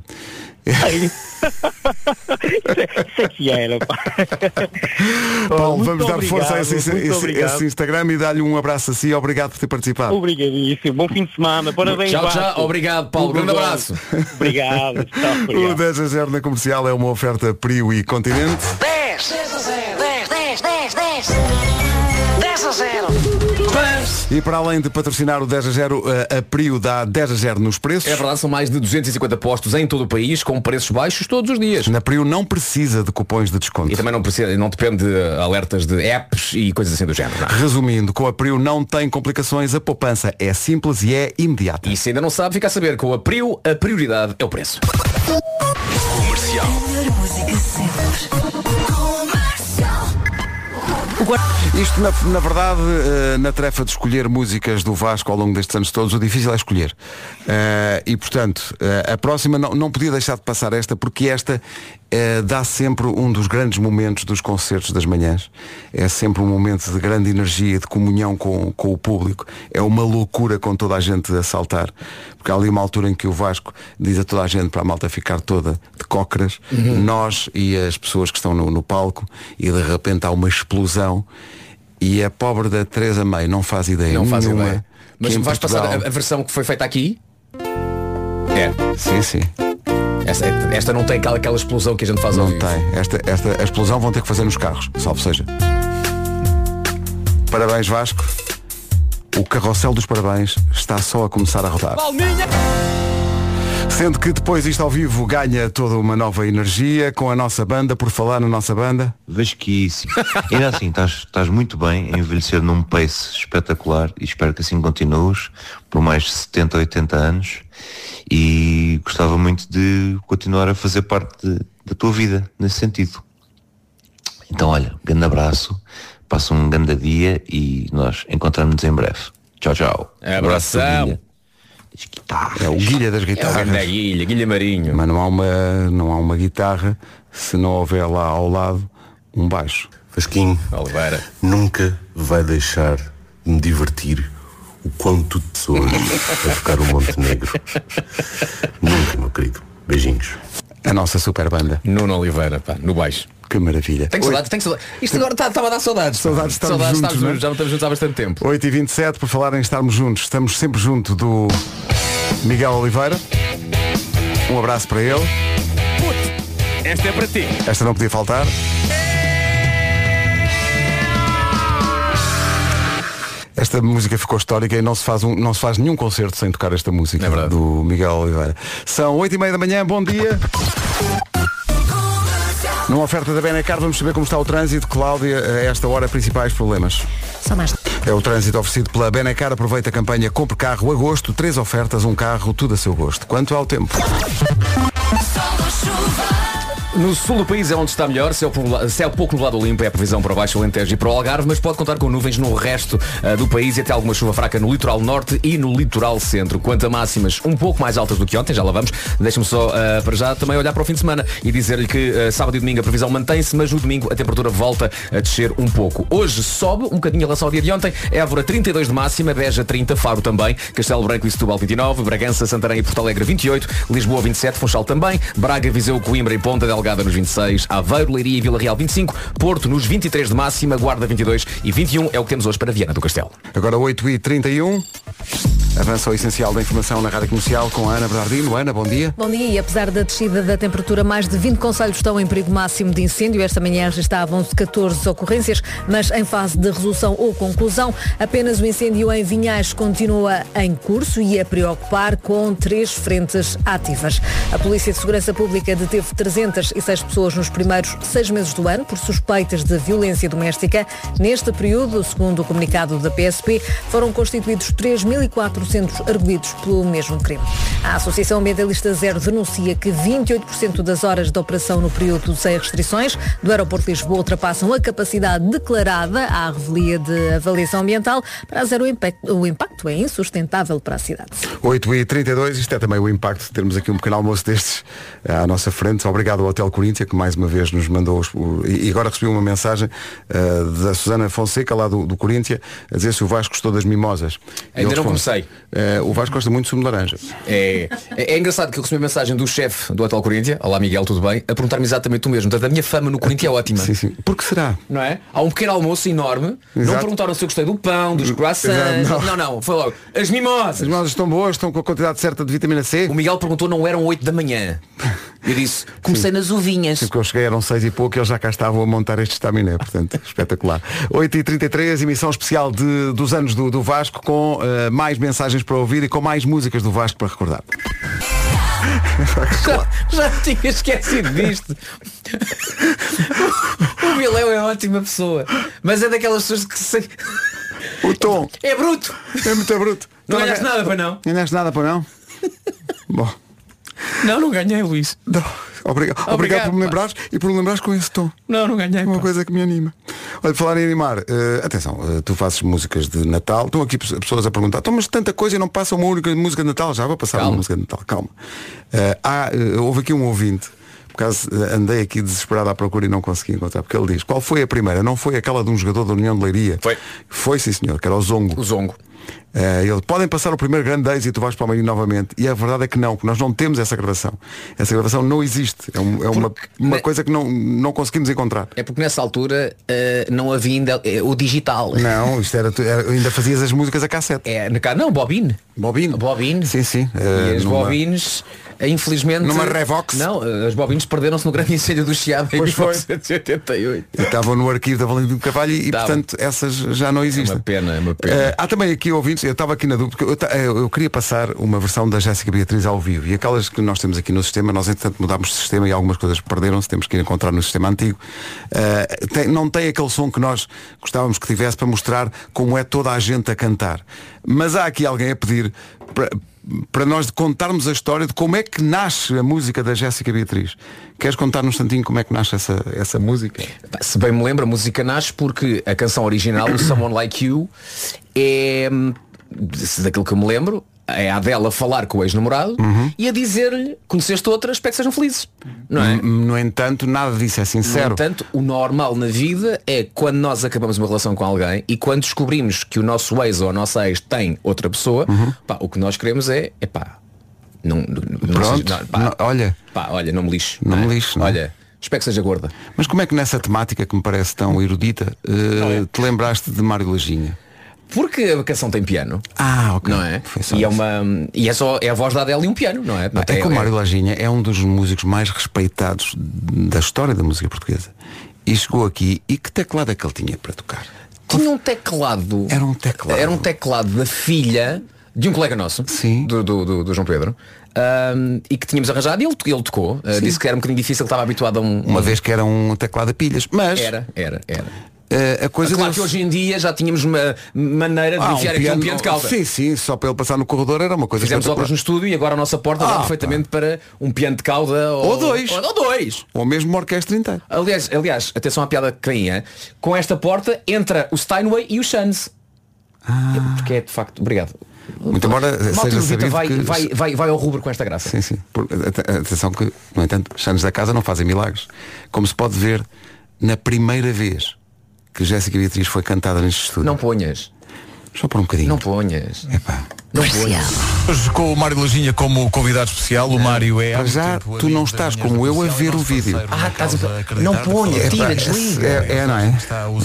Isso é- isso é que era, pá. Paulo, Muito vamos dar obrigado, força a esse, muito esse- obrigado. esse Instagram e dar-lhe um abraço assim. Obrigado por ter participado. Obrigadíssimo. Bom fim de semana. Parabéns, Tchau, Vasco. tchau. Obrigado, Paulo. Tudo Grande bom. abraço. Obrigado. Tchau, O obrigado. dez a zero na comercial é uma oferta Prio e Continente. dez, dez a zero, dez, dez, dez, dez. dez a zero. E para além de patrocinar o dez a zero, a, a Prio dá dez a zero nos preços. É verdade, são mais de duzentos e cinquenta postos em todo o país, com preços baixos todos os dias. Na Prio não precisa de cupons de desconto. E também não, precisa, não depende de alertas de apps e coisas assim do género. Não. Resumindo, com a Prio não tem complicações, a poupança é simples e é imediata. E se ainda não sabe, fica a saber, com a Prio, a prioridade é o preço. Comercial. Isto, na, na verdade, eh, na tarefa de escolher músicas do Vasco ao longo destes anos todos, o difícil é escolher. Eh, e, portanto, eh, a próxima não, não podia deixar de passar esta, porque esta eh, dá sempre um dos grandes momentos dos concertos das manhãs. É sempre um momento de grande energia, de comunhão com, com o público. É uma loucura com toda a gente a saltar. Porque há ali uma altura em que o Vasco diz a toda a gente para a malta ficar toda de cócoras, Uhum. nós e as pessoas que estão no, no palco, e de repente há uma explosão. E a pobre da Teresa May não faz ideia Não faz nenhuma. ideia. Mas que em vais Portugal- passar a, a versão que foi feita aqui? É. Sim, sim. Esta, esta não tem aquela, aquela explosão que a gente faz ao Não vivo. tem. Esta, esta, a explosão vão ter que fazer nos carros, salvo seja. Parabéns, Vasco. O carrossel dos parabéns está só a começar a rodar. Sendo que depois isto ao vivo ganha toda uma nova energia com a nossa banda, por falar na nossa banda. Vasquíssimo. Ainda assim, estás, estás muito bem a envelhecer num pace espetacular e espero que assim continues por mais de setenta, oitenta anos e gostava muito de continuar a fazer parte de- da tua vida nesse sentido. Então olha, grande abraço, passa um grande dia e nós encontramos-nos em breve. Tchau, tchau. Abraço, Abração. Guilha. É o Guilha das É o guitarras. grande Guilha, Guilha Marinho. Mas não há uma, não há uma guitarra se não houver lá ao lado um baixo. Vasquinho, Oliveira. nunca vai deixar de me divertir o quanto de pessoas a tocar o Montenegro. Nunca, meu querido. Beijinhos. A nossa super banda. Nuno Oliveira, pá, no baixo. Que maravilha. Tenho saudades, tenho saudades. Isto agora estava a dar saudades. Saudades de estarmos saudades, juntos, estarmos, não é? já não estamos juntos há bastante tempo. oito e vinte e sete, por falar em estarmos juntos, estamos sempre junto do Miguel Oliveira. Um abraço para ele. Puto, esta é para ti. Esta não podia faltar. Esta música ficou histórica e não se faz, um, não se faz nenhum concerto sem tocar esta música é do Miguel Oliveira. São oito e meia da manhã, bom dia. Numa oferta da Benacar, vamos saber como está o trânsito. Cláudia, a esta hora, principais problemas. Só mais. É o trânsito oferecido pela Benacar. Aproveita a campanha Compre Carro Agosto. Três ofertas, um carro, tudo a seu gosto. Quanto ao tempo? No sul do país é onde está melhor, céu, céu pouco nublado limpo é a previsão para o Baixo Alentejo e para o Algarve, mas pode contar com nuvens no resto uh, do país e até alguma chuva fraca no litoral norte e no litoral centro. Quanto a máximas um pouco mais altas do que ontem, já lá vamos, deixa-me só uh, para já também olhar para o fim de semana e dizer-lhe que uh, sábado e domingo a previsão mantém-se, mas no domingo a temperatura volta a descer um pouco. Hoje sobe um bocadinho em relação ao dia de ontem, Évora trinta e dois de máxima, Beja trinta, Faro também, Castelo Branco e Setúbal vinte e nove, Bragança, Santarém e Porto Alegre vinte e oito, Lisboa vinte e sete, Funchal também, Braga, Viseu, Coimbra e Ponta Delgada nos vinte e seis, Aveiro, Leiria e Vila Real vinte e cinco, Porto nos vinte e três de máxima, Guarda vinte e dois e vinte e um é o que temos hoje para Viana do Castelo. Agora oito e trinta e um. Avança o essencial da informação na Rádio Comercial com a Ana Bernardino. Ana, bom dia. Bom dia. E apesar da descida da temperatura, mais de vinte concelhos estão em perigo máximo de incêndio. Esta manhã registavam-se catorze ocorrências, mas em fase de resolução ou conclusão. Apenas o incêndio em Vinhais continua em curso e a preocupar com três frentes ativas. A Polícia de Segurança Pública deteve trezentas e seis pessoas nos primeiros seis meses do ano por suspeitas de violência doméstica. Neste período, segundo o comunicado da P S P, foram constituídos três mil e quatrocentos arguidos pelo mesmo crime. A Associação Ambientalista Zero denuncia que vinte e oito por cento das horas de operação no período sem restrições do aeroporto de Lisboa ultrapassam a capacidade declarada à revelia de avaliação ambiental. Para a Zero, o impacto, o impacto é insustentável para a cidade. oito e trinta e dois, isto é também o impacto de termos aqui um pequeno almoço destes à nossa frente. Obrigado ao Hotel Coríntia, que mais uma vez nos mandou os, o, e agora recebi uma mensagem uh, da Susana Fonseca, lá do, do Coríntia, a dizer se o Vasco gostou das mimosas. Ainda não comecei. Uh, o Vasco gosta muito de sumo de laranja. É, é, é engraçado que eu recebi uma mensagem do chefe do Hotel Coríntia, olá Miguel, tudo bem, a perguntar-me exatamente o mesmo. Portanto, a minha fama no Coríntia é ótima. Sim, sim. Por que será? Não é? Há um pequeno almoço enorme. Exato. Não perguntaram se eu gostei do pão, dos croissants. Não. não, não. Foi logo. As mimosas. As mimosas estão boas, estão com a quantidade certa de vitamina C. O Miguel perguntou, não eram oito da manhã. Eu disse, comecei sim. nas uvinhas. Sempre que eu cheguei eram seis e pouco e eles já cá estavam a montar este estaminé. Portanto, espetacular. oito e trinta e três, emissão especial de, dos anos do, do Vasco, com uh, mais mensagens para ouvir e com mais músicas do Vasco para recordar. já, já tinha esquecido disto. O Viléu é ótima pessoa, mas é daquelas pessoas que se... O tom é bruto. É muito bruto. Não ganhaste nada para não. Ganhaste nada para não? Bom. Não, não ganhei, Luís. Não. Obrigado, obrigado, obrigado por me lembrares e por me lembrares com esse tom. Não, não ganhei. Uma pá. coisa que me anima. Olha, falar em animar, uh, atenção, uh, tu fazes músicas de Natal, estão aqui pessoas a perguntar, então, mas tanta coisa e não passa uma única música de Natal, já vou passar calma. Uma música de Natal, calma. Uh, há, uh, houve aqui um ouvinte, por causa uh, andei aqui desesperado à procura e não consegui encontrar, porque ele diz, qual foi a primeira? Não foi aquela de um jogador da União de Leiria? Foi. Foi, sim senhor, que era o Zongo. O Zongo. Uh, ele, podem passar o primeiro grande êxito, tu vais para o Palmeirinho novamente. E a verdade é que não, porque nós não temos essa gravação. Essa gravação não existe. É, um, é uma, uma coisa que não, não conseguimos encontrar. É porque nessa altura uh, não havia ainda uh, o digital. Não, isto era, era, ainda fazias as músicas a cassete. É, não, bobine. Bobine. Bobine. Sim, sim. Uh, e as numa... bobines, infelizmente. Numa Revox. Não, as bobines perderam-se no grande incêndio do Chiado em mil novecentos e oitenta e oito. E estavam no arquivo da Valentim do Carvalho e, Tava. portanto, essas já não existem. É uma pena, é uma pena. Uh, há também aqui ouvintes, eu estava aqui na dúvida, porque eu, eu, eu queria passar uma versão da Jéssica Beatriz ao vivo. E aquelas que nós temos aqui no sistema, nós entretanto mudámos de sistema e algumas coisas perderam-se, temos que ir encontrar no sistema antigo. Uh, tem, não tem aquele som que nós gostávamos que tivesse para mostrar como é toda a gente a cantar. Mas há aqui alguém a pedir para, para nós contarmos a história de como é que nasce a música da Jéssica Beatriz. Queres contar num instantinho como é que nasce essa, essa música? Se bem me lembro, a música nasce porque a canção original, o Someone Like You, é, daquilo que eu me lembro, é a Adele a falar com o ex-namorado uhum. e a dizer-lhe, conheceste outra, espero que sejam felizes. Não é? No entanto, nada disso é sincero. No entanto, o normal na vida é quando nós acabamos uma relação com alguém e quando descobrimos que o nosso ex ou a nossa ex tem outra pessoa, uhum. pá, o que nós queremos é, epá, não, não, Pronto, não, pá, não, olha, pá, olha, não me lixo. Não, não me lixo. Não. Olha, Espero que seja gorda. Mas como é que nessa temática que me parece tão erudita uh, é. te lembraste de Mário Laginha? Porque a canção tem piano. Ah, ok. Não é? E é, uma, e é só é a voz da Adele e um piano, não é? Ah, é que o Mário Laginha é um dos músicos mais respeitados da história da música portuguesa. E chegou aqui, e que teclado é que ele tinha para tocar? Tinha um teclado. Era um teclado. Era um teclado da filha de um colega nosso. Sim. Do, do, do, do João Pedro. Um, e que tínhamos arranjado e ele, ele tocou. Uh, disse que era um bocadinho difícil, que estava habituado a um. Uma um... vez que era um teclado a pilhas. Mas. Era, era, era. Uh, a coisa claro desse... que hoje em dia já tínhamos uma maneira de ah, enfiar um aqui piano, um piano de cauda. Sim, sim, só para ele passar no corredor era uma coisa. Fizemos obras no estúdio e agora a nossa porta ah, dá perfeitamente pá. para um piano de cauda ou, ou dois. Ou, ou dois. Ou mesmo uma orquestra inteira. Aliás, aliás, atenção à piada que vem, é? Com esta porta entra o Steinway e o Shands. Ah. Porque é de facto. Obrigado. Muito embora seja sabido vai, que... vai, vai, vai ao rubro com esta graça. Sim, sim. Por, atenção que, no entanto, Shands da casa não fazem milagres. Como se pode ver, na primeira vez que Jéssica Beatriz foi cantada neste estúdio. Não ponhas. Só por um bocadinho. Não ponhas. Epá. Não ponhas. Hoje com o Mário Laginha como convidado especial, o Mário é... Para já, tu não estás como eu a ver o vídeo. Ah, estás a... Não ponhas, tira, desliga. É, é, não é?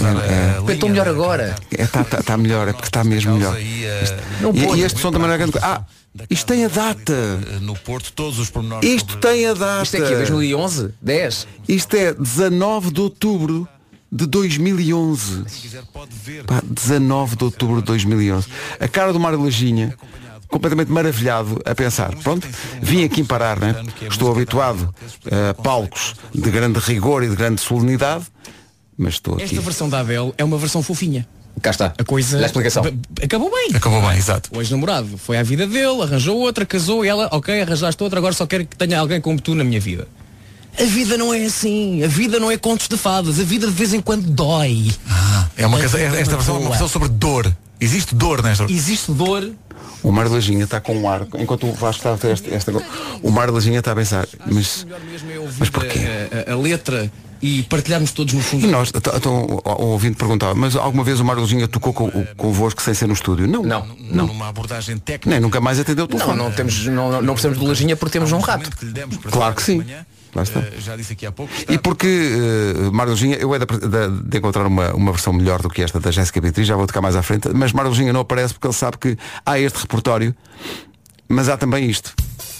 é Estou melhor agora. Está é, tá, tá melhor, é porque está mesmo melhor. Não e, e este som também não é grande coisa. Ah, isto tem a data. No Porto, todos os pormenores. Isto tem a data. Isto é aqui, dois mil e onze? dez? Isto é dezanove de outubro de dois mil e onze. Pá, dezanove de outubro de dois mil e onze. A cara do Mário Laginha, completamente maravilhado, a pensar, pronto, vim aqui parar, né? Estou habituado a palcos de grande rigor e de grande solenidade, mas estou aqui. Esta versão da Adele é uma versão fofinha. Cá está. A coisa. A explicação. Acabou bem. Acabou bem, exato. O ex-namorado foi à vida dele, arranjou outra, casou e ela, ok, arranjaste outra, agora só quero que tenha alguém como tu na minha vida. A vida não é assim, a vida não é contos de fadas, a vida de vez em quando dói. Ah, é uma casa, esta versão é uma versão sobre dor. Existe dor nesta. Existe dor. O Mário Laginha está com um ar, enquanto o Vasco está a ter esta, esta o Mário Laginha está a pensar, mas, mas porquê? A, a, a letra e partilharmos todos no fundo. E nós, então, o ouvinte perguntava, mas alguma vez o Mário Laginha tocou com, convosco sem ser no estúdio? Não. Não. Não. Numa abordagem técnica. Nem nunca mais atendeu o telefone. Não, não, temos, não, não precisamos de Laginha porque temos um rato. Claro que sim. Lá está. Uh, já disse aqui há pouco. E porque uh, Mário Laginha, eu é de, de, de encontrar uma, uma versão melhor do que esta da Jéssica Beatriz, já vou tocar mais à frente, mas Mário Laginha não aparece porque ele sabe que há este repertório, mas há também isto.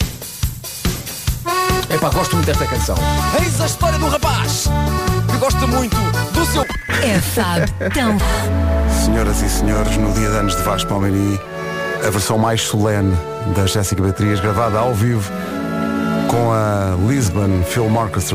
Epá, gosto muito desta canção. Eis a história do rapaz que gosta muito do seu... É, sabe, tão... Senhoras e senhores, no dia de anos de Vasco Palmeirim, a versão mais solene da Jéssica Beatriz, gravada ao vivo com a Lisbon Film Orchestra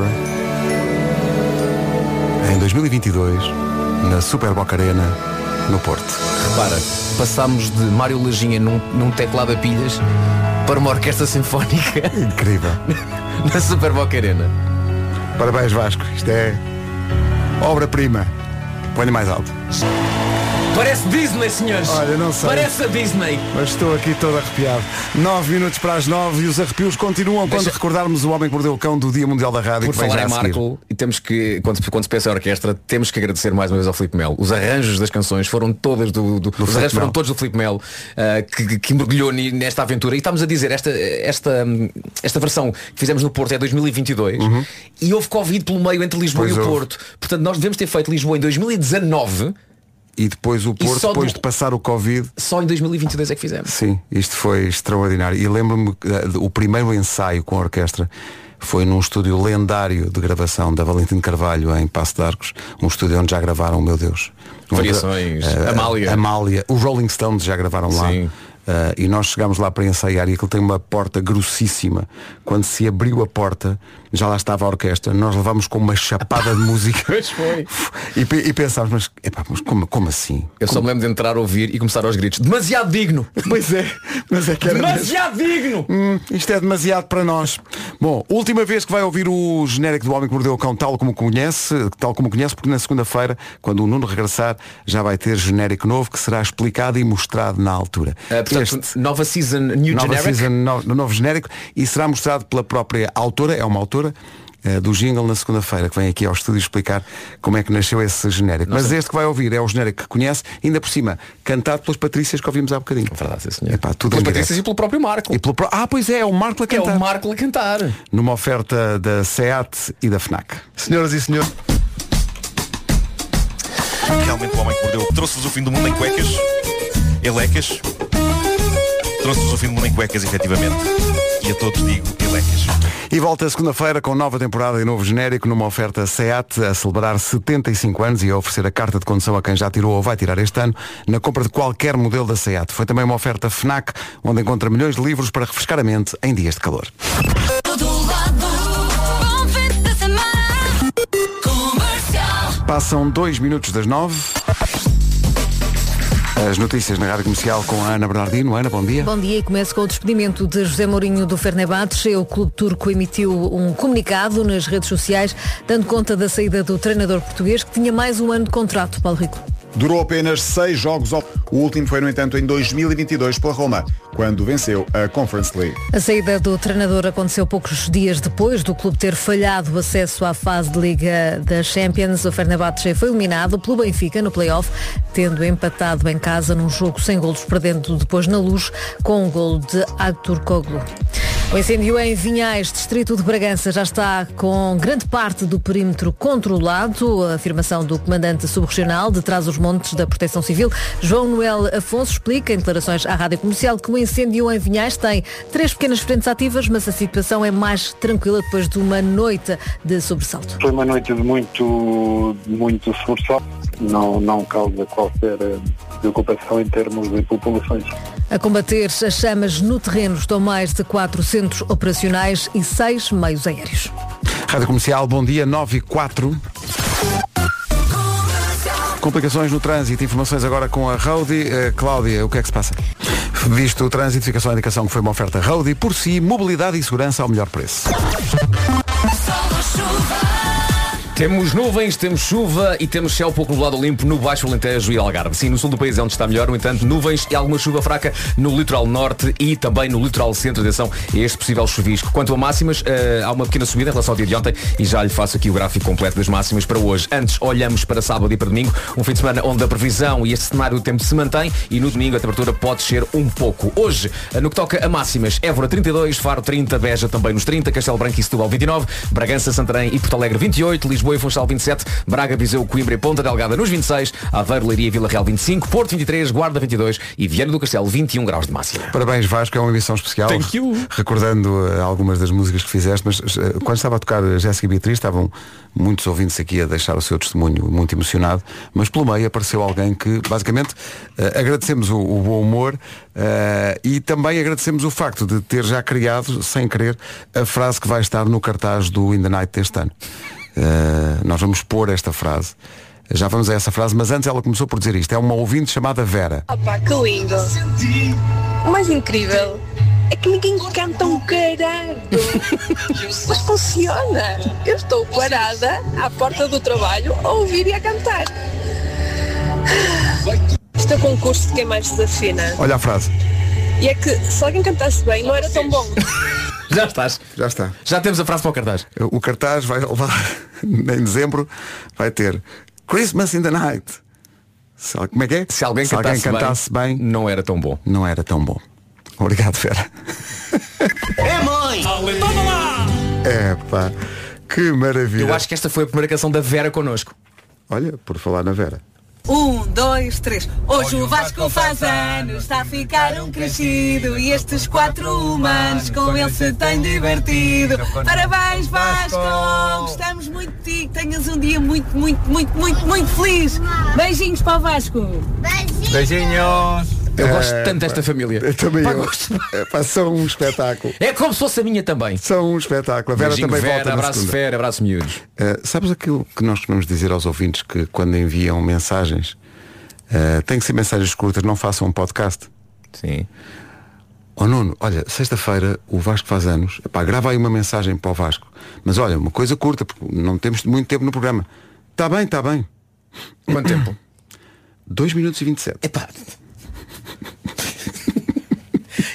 em dois mil e vinte e dois na Super Boca Arena no Porto. Repara, passámos de Mário Laginha num, num teclado a pilhas para uma orquestra sinfónica. Incrível. Na Super Boca Arena. Parabéns, Vasco, isto é obra-prima. Põe mais alto. Parece Disney, senhores. Olha, não sei. Parece a Disney. Mas estou aqui todo arrepiado. Nove minutos para as nove e os arrepios continuam Deixa... quando recordarmos o Homem que Mordeu o Cão do Dia Mundial da Rádio. Por que vem falar já em Marco, e temos que, quando, quando se pensa em orquestra, temos que agradecer mais uma vez ao Filipe Melo. Os arranjos das canções foram todas do, do, do os arranjos foram todos do Filipe Melo, uh, que, que mergulhou nesta aventura. E estamos a dizer, esta, esta, esta versão que fizemos no Porto é dois mil e vinte e dois uhum. e houve Covid pelo meio entre Lisboa pois e o houve. Porto. Portanto, nós devemos ter feito Lisboa em dois mil e dezanove. E depois o Porto, depois do... de passar o Covid. Só em dois mil e vinte e dois é que fizemos. Sim, isto foi extraordinário. E lembro-me, uh, o primeiro ensaio com a orquestra foi num estúdio lendário de gravação da Valentim Carvalho em Passo de Arcos. Um estúdio onde já gravaram, meu Deus, Variações, uh, Amália. Amália. Os Rolling Stones já gravaram lá. Sim. Uh, e nós chegámos lá para ensaiar e aquilo tem uma porta grossíssima. Quando se abriu a porta, já lá estava a orquestra. Nós levámos com uma chapada de música. Pois foi. E, e pensámos, mas, epá, mas como, como assim? Eu como... só me lembro de entrar a ouvir e começar aos gritos. Demasiado digno! Pois é, mas é que era demasiado mesmo. digno! Hum, isto é demasiado para nós. Bom, última vez que vai ouvir o genérico do Homem que Mordeu o Cão tal como conhece, tal como conhece, porque na segunda-feira, quando o Nuno regressar, já vai ter genérico novo que será explicado e mostrado na altura. Uh, portanto, este, nova season, new nova generic. Season, no, novo genérico, e será mostrado pela própria autora, é uma autora, uh, do jingle na segunda-feira, que vem aqui ao estúdio explicar como é que nasceu esse genérico. Não Mas sei. este que vai ouvir é o genérico que conhece, ainda por cima, cantado pelas Patrícias que ouvimos há bocadinho. Verdade, sim, senhor. Epá, tudo Pelas em direto. Patrícias e pelo próprio Marco. E pelo pro... Ah, pois é, é o Marco a cantar. É o Marco a cantar. Numa oferta da SEAT e da FNAC. Senhoras e senhores. Realmente o homem que mordeu trouxe-vos o fim do mundo em cuecas. Elecas. Trouxe-vos o fim do mundo em cuecas, efetivamente. E a todos digo, elecas. E volta segunda-feira com nova temporada e novo genérico numa oferta SEAT a celebrar setenta e cinco anos e a oferecer a carta de condução a quem já tirou ou vai tirar este ano na compra de qualquer modelo da SEAT. Foi também uma oferta FNAC, onde encontra milhões de livros para refrescar a mente em dias de calor. Passam dois minutos das nove. As notícias na Rádio Comercial com a Ana Bernardino. Ana, bom dia. Bom dia e começo com o despedimento de José Mourinho do Fenerbahçe. O clube turco emitiu um comunicado nas redes sociais dando conta da saída do treinador português que tinha mais um ano de contrato. Paulo Rico. Durou apenas seis jogos. O último foi, no entanto, em dois mil e vinte e dois pela Roma, quando venceu a Conference League. A saída do treinador aconteceu poucos dias depois do clube ter falhado o acesso à fase de Liga da Champions. O Fenerbahçe foi eliminado pelo Benfica no play-off, tendo empatado em casa num jogo sem golos, perdendo depois na Luz com um golo de Aktürkoğlu. O incêndio em Vinhais, distrito de Bragança, já está com grande parte do perímetro controlado. A afirmação do comandante subregional de Trás-os-Montes da Proteção Civil, João Noel Afonso, explica em declarações à Rádio Comercial que o incêndio em Vinhais tem três pequenas frentes ativas, mas a situação é mais tranquila depois de uma noite de sobressalto. Foi uma noite de muito, muito sobressalto, não, não causa qualquer preocupação em termos de populações. A combater as chamas no terreno estão mais de quatrocentos operacionais e seis meios aéreos. Rádio Comercial, bom dia, nove e quatro. Complicações no trânsito, informações agora com a Roadie. Uh, Cláudia, o que é que se passa? Visto o trânsito, fica só a indicação que foi uma oferta Roadie. Por si, mobilidade e segurança ao melhor preço. Temos nuvens, temos chuva e temos céu pouco nublado limpo no Baixo Alentejo e Algarve. Sim, no sul do país é onde está melhor, no entanto, nuvens e alguma chuva fraca no litoral norte e também no litoral centro. Atenção a este possível chuvisco. Quanto a máximas, uh, há uma pequena subida em relação ao dia de ontem e já lhe faço aqui o gráfico completo das máximas para hoje. Antes, olhamos para sábado e para domingo, um fim de semana onde a previsão e este cenário do tempo se mantém e no domingo a temperatura pode descer um pouco. Hoje, no que toca a máximas, Évora trinta e dois, Faro trinta, Beja também nos trinta, Castelo Branco e Setúbal vinte e nove, Bragança, Santarém e Porto Alegre vinte e oito, Lisboa e Funchal vinte e sete, Braga, Viseu, Coimbra e Ponta Delgada nos vinte e seis, Aveiro, Leiria e Vila Real vinte e cinco, Porto vinte e três, Guarda vinte e dois e Viana do Castelo vinte e um graus de máxima. Parabéns, Vasco, é uma emissão especial. Thank you. Recordando uh, algumas das músicas que fizeste, mas uh, quando estava a tocar Jéssica e Beatriz, estavam muitos ouvintes aqui a deixar o seu testemunho muito emocionado, mas pelo meio apareceu alguém que, basicamente, uh, agradecemos o, o bom humor uh, e também agradecemos o facto de ter já criado, sem querer, a frase que vai estar no cartaz do In The Night deste ano. Uh, nós vamos pôr esta frase. Já vamos a essa frase, mas antes ela começou por dizer isto. É uma ouvinte chamada Vera. Opa, que lindo. O mais incrível é que ninguém canta um caralho. Mas funciona. Eu estou parada à porta do trabalho a ouvir e a cantar. Isto é o concurso de quem mais desafina. Olha a frase. E é que se alguém cantasse bem não era tão bom. Já estás. Já está. Já temos a frase para o cartaz. O cartaz vai levar, em dezembro, vai ter Christmas in the Night. Se, como é que é? Se alguém Se cantasse, alguém cantasse bem, bem, não era tão bom. Não era tão bom. Obrigado, Vera. É mãe! Toma lá! É pá, que maravilha. Eu acho que esta foi a primeira canção da Vera connosco. Olha, por falar na Vera. Um, dois, três. Hoje o Vasco faz anos, está a ficar um crescido e estes quatro humanos com ele se tem divertido. Parabéns, Vasco! Gostamos muito de ti, que tenhas um dia muito, muito, muito, muito, muito feliz. Beijinhos para o Vasco. Beijinhos! Beijinhos! Eu gosto É, tanto desta família. Eu também Pá, eu. gosto. É, pá, são um espetáculo. É como se fosse a minha também. São um espetáculo. A Vera Beijinho, também Vera, volta na abraço segunda. Vera, abraço miúdos. Uh, sabes aquilo que nós costumamos dizer aos ouvintes que quando enviam mensagens, uh, tem que ser mensagens curtas, não façam um podcast? Sim. Oh Nuno, olha, sexta-feira o Vasco faz anos. Epá, grava aí uma mensagem para o Vasco. Mas olha, uma coisa curta, porque não temos muito tempo no programa. Está bem, está bem. Quanto tempo? dois minutos e vinte e sete. Epá.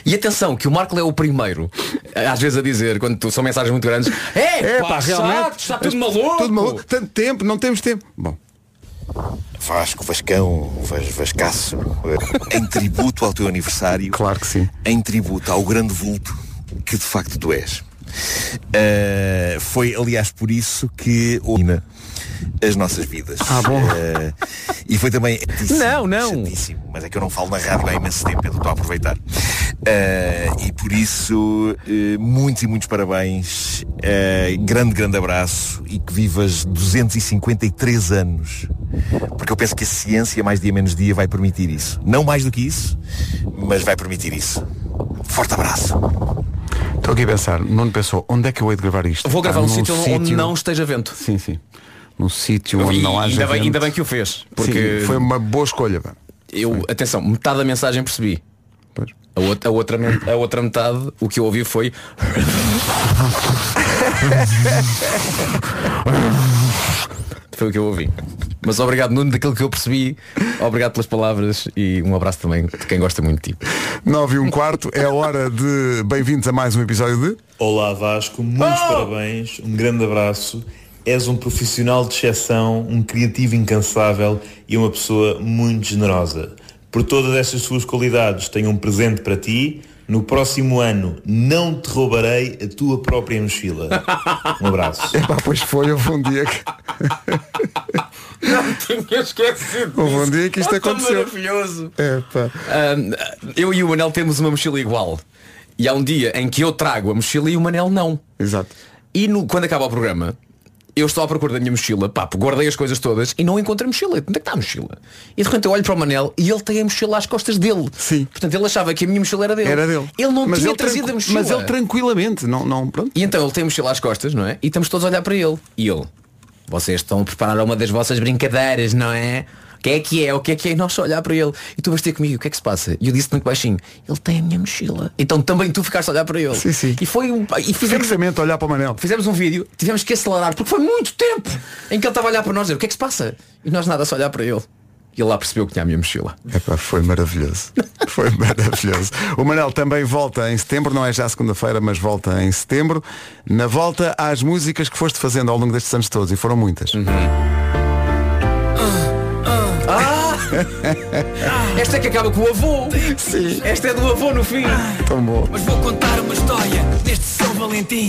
E atenção, que o Marco é o primeiro, às vezes a dizer, quando são mensagens muito grandes, é, É, pá, pá, realmente. chato, está tudo maluco. Tudo maluco. Tanto tempo, não temos tempo. Bom. Vasco, Vascão, Vas, Vascaço, em tributo ao teu aniversário. Claro que sim. Em tributo ao grande vulto que de facto tu és. Uh, foi, aliás, por isso que Ina as nossas vidas. Ah, bom. Uh, e foi também chatíssimo, Não, não. chatíssimo, mas é que eu não falo na rádio há imenso tempo, eu estou a aproveitar. Uh, e por isso, uh, muitos e muitos parabéns, uh, grande, grande abraço e que vivas duzentos e cinquenta e três anos. Porque eu penso que a ciência, mais dia menos dia, vai permitir isso. Não mais do que isso, mas vai permitir isso. Forte abraço. Estou aqui a pensar, Nuno pensou, onde é que eu hei de gravar isto? Vou gravar Ah, num num sítio onde não esteja vento. Sim, sim. Num sítio onde E não haja ainda bem, vento. ainda bem que o fez. Porque Sim, foi uma boa escolha. Pá. eu, atenção, metade da mensagem percebi. A outra, a, outra, men- a outra metade, o que eu ouvi foi Foi o que eu ouvi. Mas obrigado, Nuno, daquilo que eu percebi. Obrigado pelas palavras e um abraço também de quem gosta muito de ti. nove e um quarto, é hora de bem-vindos a mais um episódio de Olá Vasco, muitos Oh! parabéns, um grande abraço. És um profissional de exceção, um criativo incansável e uma pessoa muito generosa. Por todas estas suas qualidades, tenho um presente para ti. No próximo ano não te roubarei a tua própria mochila. Um abraço. Epá, pois foi, houve um dia que Não tinha esquecido. Houve um dia que isto Oh, aconteceu. Maravilhoso. Epá. Um, eu e o Manel temos uma mochila igual. E há um dia em que eu trago a mochila e o Manel não. Exato. E no, quando acaba o programa, eu estou à procura da minha mochila, pá, guardei as coisas todas e não encontro a mochila. Onde é que está a mochila? E de repente eu olho para o Manel e ele tem a mochila às costas dele. Sim. Portanto, ele achava que a minha mochila era dele. Era dele. Ele não mas tinha ele trazido tranqu- a mochila. Mas ele tranquilamente, não, não, pronto. E então ele tem a mochila às costas, não é? E estamos todos a olhar para ele. E ele, vocês estão a preparar uma das vossas brincadeiras, não é? O que é que é? O que é que é? E nós só olhar para ele. E tu vais ter comigo, o que é que se passa? E eu disse muito baixinho, ele tem a minha mochila. Então também tu ficaste a olhar para ele. Sim, sim. E foi um. E fizemos, Fixamente a olhar para o Manel. fizemos um vídeo, tivemos que acelerar, porque foi muito tempo em que ele estava a olhar para nós, dizer, o que é que se passa? E nós nada, só olhar para ele. E ele lá percebeu que tinha a minha mochila. Epá, foi maravilhoso. Foi maravilhoso. O Manel também volta em setembro, não é já segunda-feira, mas volta em setembro. Na volta às músicas que foste fazendo ao longo destes anos todos, e foram muitas. Uhum. Ah! Esta é que acaba com o avô. Sim. Esta é do avô no fim. Tão bom. Mas vou contar uma história deste São Valentim.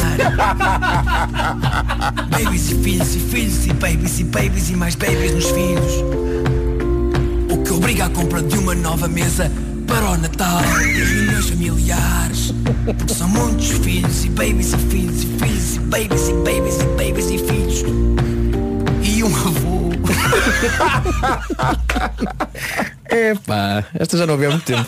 Babies e filhos e filhos e babies e babies e mais babies nos filhos. O que obriga à compra de uma nova mesa para o Natal e as reuniões familiares. Porque são muitos filhos e babies e filhos e filhos e babies e babies e babies e filhos. E um avô. Epá, esta já não ouvi há muito tempo.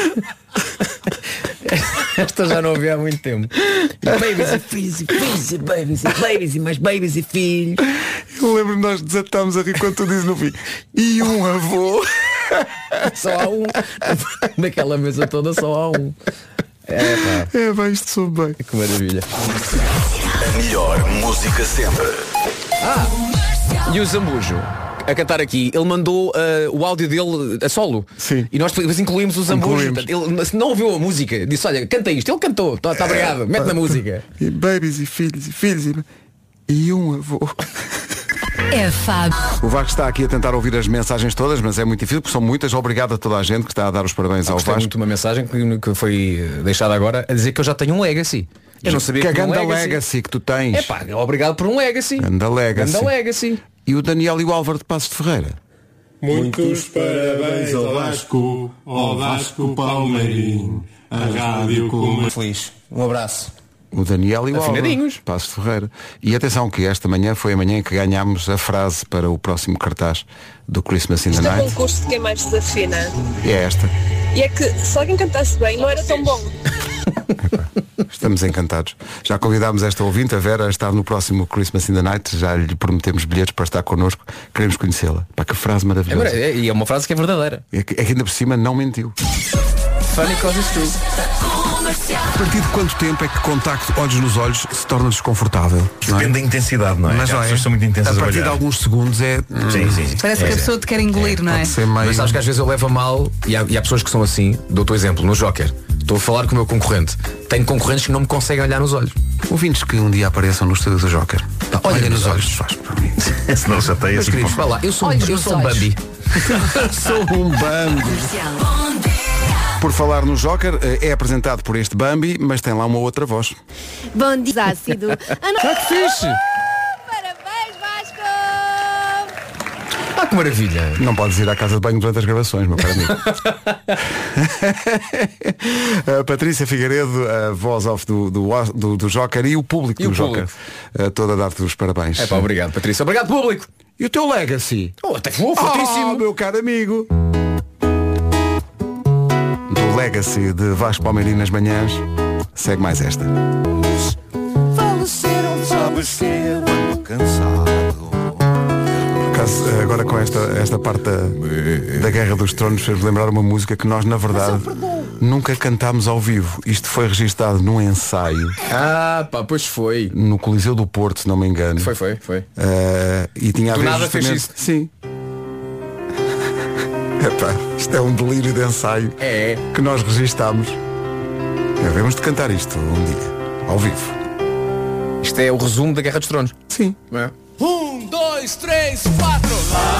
Esta já não ouvi há muito tempo. E babies e filhos e filhos e babies e babies e mais babies e filhos. Eu lembro que nós desatámos a rir quando tu dizes no fim. E um avô. Só há um. Naquela mesa toda só há um. É, pá. É bem, isto soube bem. Que maravilha. A melhor música sempre. Ah! E o Zambujo a cantar aqui, ele mandou uh, o áudio dele a solo. Sim. E nós depois incluímos o Zambujo. Incluímos. Ele se não ouviu a música, disse, olha, canta isto. Ele cantou, está tá obrigado, mete na música. E babies e filhos e filhos e, e um avô. É Fábio. O Vasco está aqui a tentar ouvir as mensagens todas, mas é muito difícil, porque são muitas. Obrigado a toda a gente que está a dar os parabéns ao Gostei Vasco. muito de uma mensagem que, que foi deixada agora a dizer que eu já tenho um legacy. Eu não sabia que que é tinha um ganda legacy. legacy que tu tens. É pá, obrigado por um legacy. Ganda legacy. Ganda legacy. E o Daniel e o Álvaro de Passos de Ferreira. Muitos parabéns ao Vasco, ao Vasco Palmeirim, a rádio com feliz. Um abraço. O Daniel e o Álvaro Afinadinhos. de Passos de Ferreira. E atenção que esta manhã foi a manhã em que ganhámos a frase para o próximo cartaz do Christmas in the Isto é um Night. concurso de quem mais desafina. E é esta. E é que se alguém cantasse bem, não era tão bom. Estamos encantados. Já convidámos esta ouvinte, a Vera, a estar no próximo Christmas in the Night. Já lhe prometemos bilhetes para estar connosco. Queremos conhecê-la. Para que frase maravilhosa. É, é, e é uma frase que é verdadeira. É que, é que ainda por cima não mentiu. Funny cause it's true. A partir de quanto tempo é que contacto olhos nos olhos se torna desconfortável? não é? Depende da intensidade, não é? Mas Há não é? pessoas que são muito intensas a a partir de olhar. alguns segundos é. Sim, sim, sim. Parece que a pessoa te quer engolir, não é? Pode ser meio... Mas sabes que às vezes eu levo a mal e há, e há pessoas que são assim. Dou-te o exemplo, no Joker. Estou a falar com o meu concorrente. Tenho concorrentes que não me conseguem olhar nos olhos. Ouvintes que um dia apareçam no estúdio do Joker. Olha, Olha nos olhos, faz para mim. Senão chateia Meus queridos, vá lá, eu sou, um- eu sou um Bambi. Sou um Bambi. Por falar no Joker, é apresentado por este Bambi, mas tem lá uma outra voz. Bom dia, ácido. Ah, que fixe! Parabéns, Vasco! Ah, que maravilha! Não podes ir à casa de banho durante as gravações, meu caro amigo. A Patrícia Figueiredo, a voz off do, do, do, do Joker e o público E do o Joker. público. Toda a dar-te os parabéns. É pá, obrigado, Patrícia. Obrigado, público! E o teu legacy? Oh, até foi fortíssimo! Oh, meu caro amigo! Do legacy de Vasco Palmeirinho nas manhãs, segue mais esta. Faleceram, sabes ser quando cansado. Por acaso, agora com esta, esta parte da, da Guerra dos Tronos, fez-me lembrar uma música que nós, na verdade, nunca cantámos ao vivo. Isto foi registado num ensaio. Ah, pá, pois foi. No Coliseu do Porto, se não me engano. Foi, foi, foi. Uh, e tinha a Do ver nada fez justamente... isto. Sim. Epá, isto é um delírio de ensaio é. que nós registámos. Devemos de cantar isto um dia, ao vivo. Isto é o resumo da Guerra dos Tronos. Sim. É. Um, dois, três, quatro.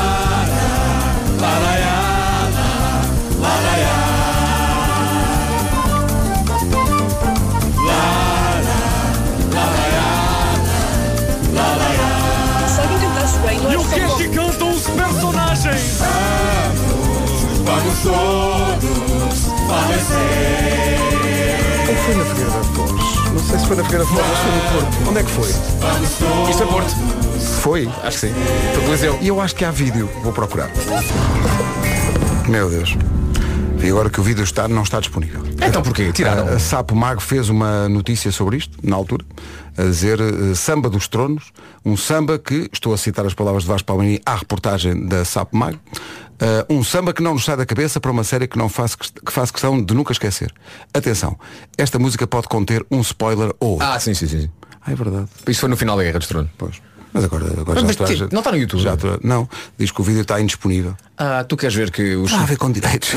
Se alguém cantasse bem, não é E o só que é bom. que cantam os personagens? Vamos todos falecer. Ou foi na Figueira da Foz? Não sei se foi na Figueira da Foz, mas foi no Porto. Onde é que foi? Isto é Porto. Foi? Acho que sim. Foi Coliseu. E eu acho que há vídeo. Vou procurar. Meu Deus. E agora que o vídeo está, não está disponível. Então porquê? Tiraram? A, a Sapo Mago fez uma notícia sobre isto, na altura, a dizer uh, Samba dos Tronos, um samba que, estou a citar as palavras de Vasco Palmeirinho à reportagem da Sapo Mago, uh, um samba que não nos sai da cabeça para uma série que não faz, que faz questão de nunca esquecer. Atenção, esta música pode conter um spoiler ou outro. Ah, sim, sim, sim. Ah, é verdade. Isso foi no final da Guerra dos Tronos. Pois. Mas agora, agora Mas, já mas, está, não está no YouTube? Já está, não, diz que o vídeo está indisponível. Ah, tu queres ver que os... Ah, a ver com direitos.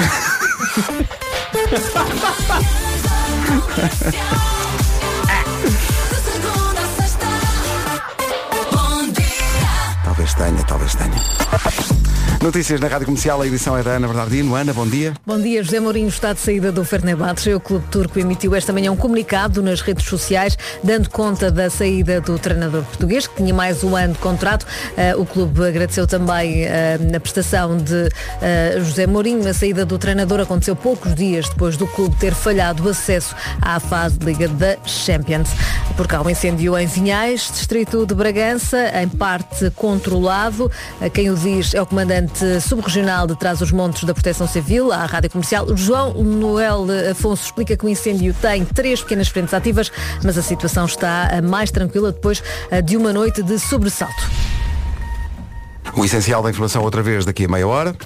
Talvez tenha, talvez tenha. Notícias na Rádio Comercial, a edição é da Ana Bernardino. Ana, bom dia. Bom dia, José Mourinho está de saída do Fenerbahçe. O clube turco emitiu esta manhã um comunicado nas redes sociais, dando conta da saída do treinador português, que tinha mais um ano de contrato. Uh, o clube agradeceu também uh, a prestação de uh, José Mourinho. A saída do treinador aconteceu poucos dias depois do clube ter falhado o acesso à fase de Liga da Champions. Por cá, um incêndio em Vinhais, distrito de Bragança, em parte controlado. Uh, quem o diz é o comandante subregional de Trás-os-Montes da Proteção Civil, à Rádio Comercial. João Noel Afonso explica que o incêndio tem três pequenas frentes ativas, mas a situação está mais tranquila depois de uma noite de sobressalto. O essencial da informação outra vez daqui a meia hora.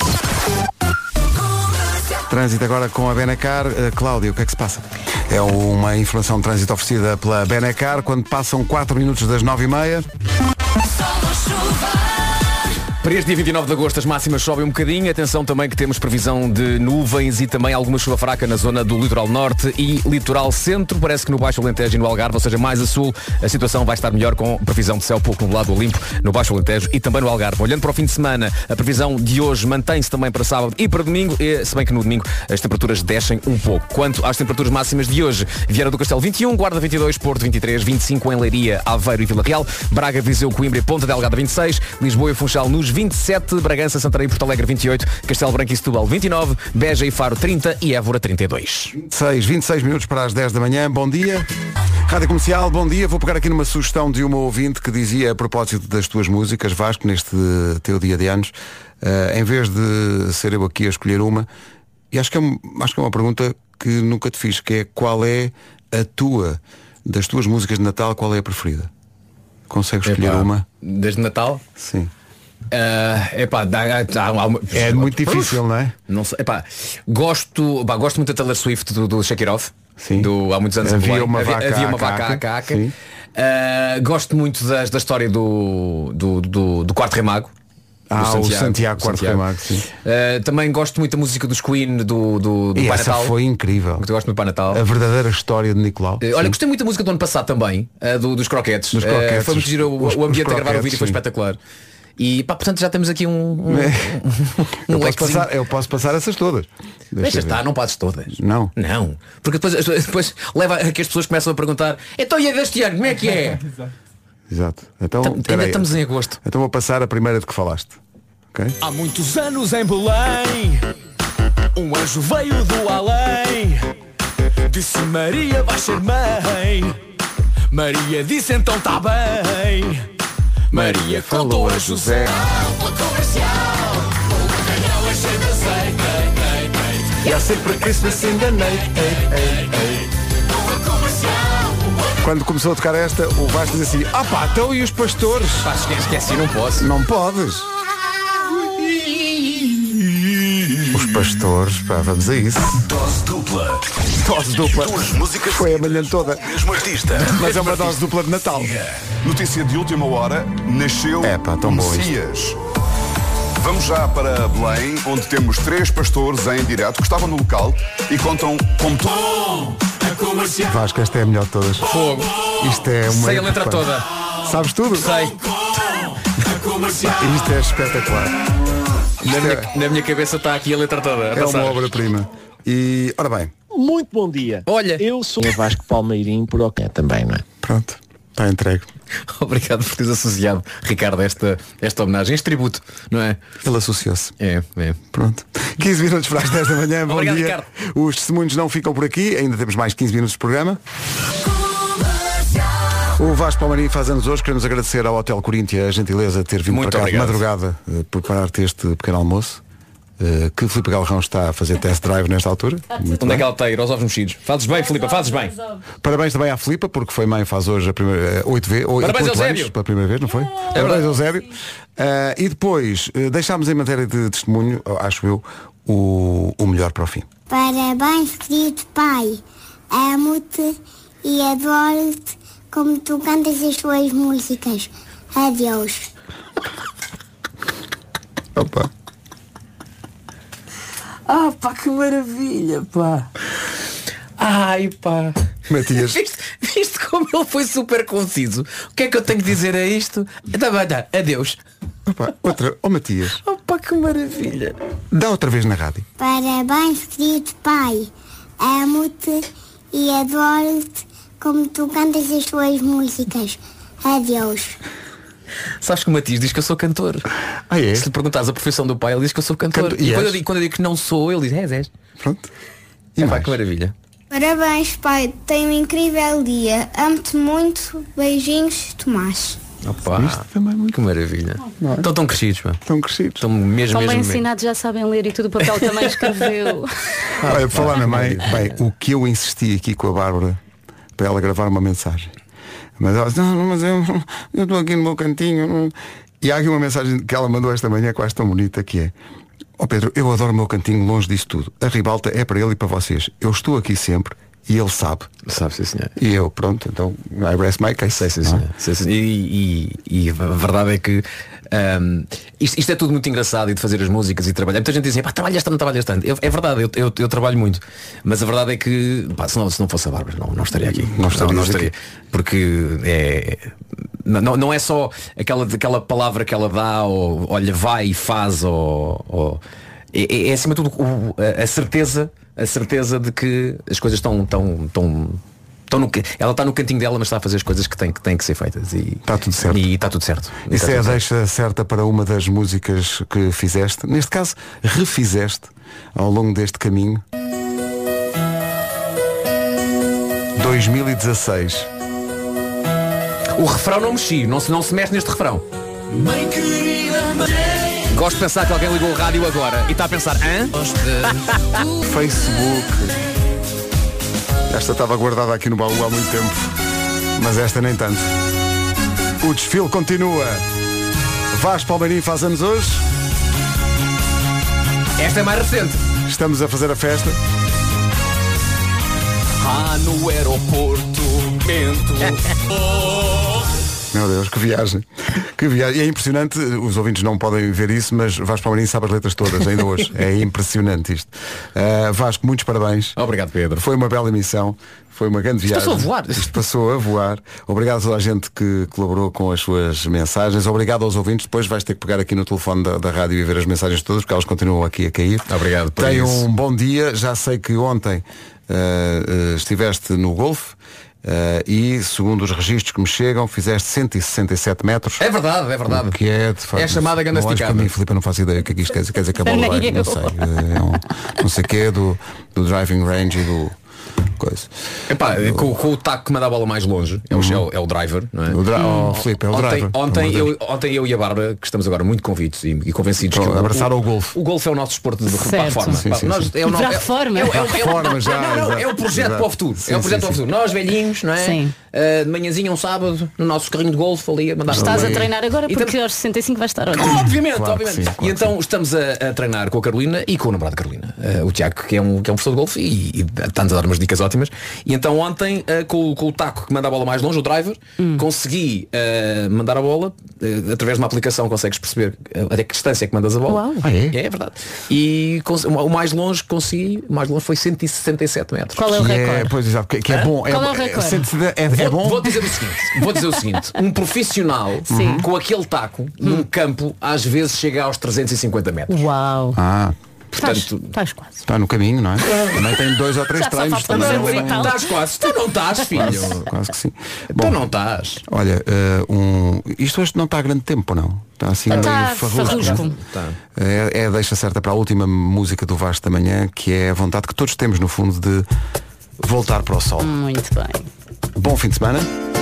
Trânsito agora com a Benacar. Uh, Cláudia, o que é que se passa? É uma informação de trânsito oferecida pela Benacar quando passam quatro minutos das nove e meia. Para este dia vinte e nove de agosto as máximas sobem um bocadinho. Atenção também que temos previsão de nuvens e também alguma chuva fraca na zona do litoral norte e litoral centro. Parece que no Baixo Alentejo e no Algarve, ou seja, mais a sul, a situação vai estar melhor com previsão de céu pouco nublado ou limpo no Baixo Alentejo e também no Algarve. Olhando para o fim de semana, a previsão de hoje mantém-se também para sábado e para domingo, e, se bem que no domingo as temperaturas descem um pouco. Quanto às temperaturas máximas de hoje, Viana do Castelo vinte e um, Guarda vinte e dois, Porto vinte e três, vinte e cinco em Leiria, Aveiro e Vila Real, Braga, Viseu, Coimbra e Ponta Delgada vinte e seis, Lisboa e Funchal nos vinte e sete, Bragança, Santarém e Porto Alegre vinte e oito, Castelo Branco e Setúbal vinte e nove, Beja e Faro trinta e Évora trinta e dois. vinte e seis, vinte e seis minutos para as dez da manhã. Bom dia. Rádio Comercial, bom dia. Vou pegar aqui numa sugestão de uma ouvinte que dizia a propósito das tuas músicas, Vasco, neste teu dia de anos, uh, em vez de ser eu aqui a escolher uma, e acho que, é, acho que é uma pergunta que nunca te fiz, que é qual é a tua, das tuas músicas de Natal, qual é a preferida? Consegues escolher Epá, uma? Desde Natal? Sim. Uh, epá, dá, dá, dá, é muito difícil, não é? Não sei, epá, gosto, epá, gosto muito da Taylor Swift do, do Shake It Off. Sim. Do, há muitos anos havia em uma havia, vaca havia uma à vaca à caca. caca. Uh, gosto muito das, da história do, do, do, do Quarto Rei Mago. Ah, do o Santiago Quarto Camargo, sim. Uh, também gosto muito da música dos Queen, do, do, do E Pai essa Natal. foi incrível. Eu gosto muito do Pai Natal. A verdadeira história de Nicolau. Uh, olha, gostei muito da música do ano passado também, uh, do, dos croquetes. Dos croquetes, Uh, foi muito giro, os- o, o ambiente os a gravar o vídeo foi croquetes, sim. espetacular. E pá, portanto já temos aqui um, um, É. um eu, posso lequezinho. passar, eu posso passar essas todas. Deixa eu estar, ver. não passes todas. Não. Não. Porque depois, depois leva a que as pessoas começam a perguntar, então e a deste ano, como é que é? Exato. Então, Tam- ainda peraí. estamos em agosto. Então vou passar a primeira de que falaste. Ok? Há muitos anos em Belém, um anjo veio do além, disse Maria vai ser mãe. Maria disse então tá bem. Maria contou a José. E há sempre Christmas in the night. Quando começou a tocar esta, o Vasco diz assim, ah pá, então e os pastores? Pá, esqueci, não posso. Não podes. Os pastores, pá, vamos a isso. Dose dupla. Dose dupla. Duas músicas Foi a manhã toda. mesmo artista. Mas é uma dose dupla de Natal. Notícia de última hora, nasceu É pá, tão bom Messias. Vamos já para Belém, onde temos três pastores em direto que estavam no local e contam como tudo. Vasco, esta é a melhor de todas. Fogo. Isto é uma. Sei a letra pá, toda. Sabes tudo? Sei. Isto é espetacular. Na Isto minha, é, na minha cabeça está aqui a letra toda. A é passar. uma obra-prima. E, ora bem, Muito bom dia. Olha. Eu sou o Vasco Palmeirinho por ok também, não é? pronto. Está entregue. Obrigado por teres associado, Ricardo, a esta, esta homenagem, este tributo, não é? Ele associou-se. É, é. Pronto. quinze minutos para as dez da manhã. Bom Obrigado, dia. Ricardo. Os testemunhos não ficam por aqui. Ainda temos mais quinze minutos de programa. O Vasco Palmeirinho faz anos hoje. Queremos agradecer ao Hotel Coríntia a gentileza de ter vindo Muito para cá obrigado. de madrugada uh, preparar-te este pequeno almoço. Uh, que Filipe Galrão está a fazer test drive nesta altura. Muito Onde bem. é que ela tem? Aos ovos mexidos. Fazes bem, Filipe, fazes bem. Parabéns também à Filipa, porque foi mãe, faz hoje a primeira uh, oito vezes. Parabéns, oito Eusébio. anos, pela primeira vez, não foi? verdade. Parabéns, Eusébio. Uh, e depois uh, deixámos em matéria de testemunho, acho eu, o, o melhor para o fim. Parabéns, querido pai. Amo-te e adoro-te como tu cantas as tuas músicas. Adeus. Opa. Ah, pá, que maravilha, pá. Ai, pá. Matias. Viste, viste como ele foi super conciso? O que é que eu tenho que dizer a isto? Tá bem, tá. Adeus. Opa, outra. Ó Matias. Oh, pá, que maravilha. Dá outra vez na rádio. Parabéns, querido pai. Amo-te e adoro-te como tu cantas as tuas músicas. Adeus. Sabes que o Matias diz que eu sou cantor. Ah, é? Se lhe perguntares a profissão do pai, ele diz que eu sou cantor. Canto- E e quando és? eu, digo, quando eu digo que não sou, ele diz, és, és. Pronto. É pá, que maravilha. Parabéns, pai. Tenha um incrível dia. Amo-te muito. Beijinhos, Tomás. Opa, que maravilha. Estão tão crescidos, pá. Estão crescidos. Estão mesmo, Estão bem mesmo, mesmo. ensinados, já sabem ler e tudo o papel também escreveu. Olha, por falar na mãe, bem, o que eu insisti aqui com a Bárbara para ela gravar uma mensagem. Mas ela disse, não, não, mas eu eu estou aqui no meu cantinho. não." E há aqui uma mensagem que ela mandou esta manhã quase tão bonita que é: ó Pedro, eu adoro o meu cantinho longe disso tudo. A ribalta é para ele e para vocês. Eu estou aqui sempre e ele sabe. Sabe, sim, senhor. E eu, pronto, então I rest my case. Sei, sim, senhor. Sei, sim. E, e- e a verdade é que um, isto, isto é tudo muito engraçado, e de fazer as músicas e trabalhar. Muita gente diz assim, pá, trabalhas tanto, trabalhas tanto. Eu- é verdade, eu, eu, eu trabalho muito. Mas a verdade é que, pá, se, não, se não fosse a Bárbara, não, não estaria aqui. Não estarias não, aqui. estaria. Porque é. Não, não é só aquela, aquela palavra que ela dá, ou olha, vai e faz, ou. ou é, é, é acima de tudo o- a, a certeza, a certeza de que as coisas estão tão, tão, tão no, ela está no cantinho dela, mas está a fazer as coisas que têm, que têm que ser feitas. E está tudo certo. E está tudo certo. E Isso está é a tudo certo. deixa certa para uma das músicas que fizeste. Neste caso, refizeste ao longo deste caminho. dois mil e dezasseis. O refrão não mexi, não se, não se mexe neste refrão. Gosto de pensar que alguém ligou o rádio agora e está a pensar, hã? Facebook. Esta estava guardada aqui no baú há muito tempo, mas esta nem tanto. O desfile continua. Vasco Palmeirinho faz anos hoje. Esta é mais recente. Estamos a fazer a festa. Ah, no aeroporto, vento. Meu Deus, que viagem. Que viagem. E é impressionante, os ouvintes não podem ver isso, mas Vasco Palmeirim sabe as letras todas, ainda hoje. É impressionante isto. Uh, Vasco, muitos parabéns. Obrigado, Pedro. Foi uma bela emissão. Foi uma grande viagem. Isto passou a voar. Isto passou a voar. Obrigado a toda a gente que colaborou com as suas mensagens. Obrigado aos ouvintes. Depois vais ter que pegar aqui no telefone da, da rádio e ver as mensagens todas, porque elas continuam aqui a cair. Obrigado por Tenham isso. um bom dia. Já sei que ontem uh, uh, estiveste no golfe. Uh, e segundo os registros que me chegam, fizeste cento e sessenta e sete metros. É verdade, é verdade. O que é de facto. É a chamada ganda Não olhes para esticada. mim, Filipe, eu não faço ideia o que é que isto quer dizer. Quer dizer que a bola Nem vai, eu. não sei. É um, não sei o que é do, do driving range e do coisa. Epá, com, com o taco que manda a bola mais longe, é o, é o, é o driver, não é? O dra- oh, Filipe, é o ontem, driver. Ontem eu, ontem eu e a Bárbara, que estamos agora muito convictos e, e convencidos Então, que o, abraçar o, ao golfe. o golfe é o nosso desporto de Certo. para a reforma. Sim, sim, Nós- sim. é o no- Para a é- reforma. é o- é o- Para a reforma já, não, não, não, é o exato, projeto exato. para o futuro. Sim, é o projeto sim, para o futuro. Nós velhinhos, não é? Sim. Uh, de manhãzinha um sábado, no nosso carrinho de golfe ali a mandar Estás a Ali. treinar agora E porque tam- aos sessenta e cinco vai estar ótimo. Obviamente, Claro que obviamente. sim, claro e que então sim. estamos a, a treinar com a Carolina e com o namorado da Carolina, uh, o Tiago, que é um, que é um professor de golfe e, e está-nos a dar umas dicas ótimas. E então ontem, uh, com, com o taco que manda a bola mais longe, o driver, consegui uh, mandar a bola, uh, através de uma aplicação consegues perceber uh, até que distância é que mandas a bola. Uau. Ah, é? É verdade. E cons- o mais longe que consegui, o mais longe foi cento e sessenta e sete metros. Qual é o Que é, recorde? pois, exato, que, que é Hã? bom. Qual é o recorde? sente-se de- é, é Vou, bom? vou dizer o seguinte, vou dizer o seguinte, um profissional Sim. com aquele taco num campo às vezes chega aos trezentos e cinquenta metros. Uau. Ah, Estás, Portanto, estás quase. está no caminho, não é? Também tem dois ou três Já só treinos. falta também. dois e tal. estás quase. Tu não estás, filho. Quase, quase que sim. Tu Bom, não estás. olha, eh, um, isto hoje não está a grande tempo, não? Está assim Está meio farrusco. farrusco. não Tá. É, é a deixa certa para a última música do Vasco da Manhã, que é a vontade que todos temos, no fundo, de voltar para o sol. Muito bem. Bom fim de semana.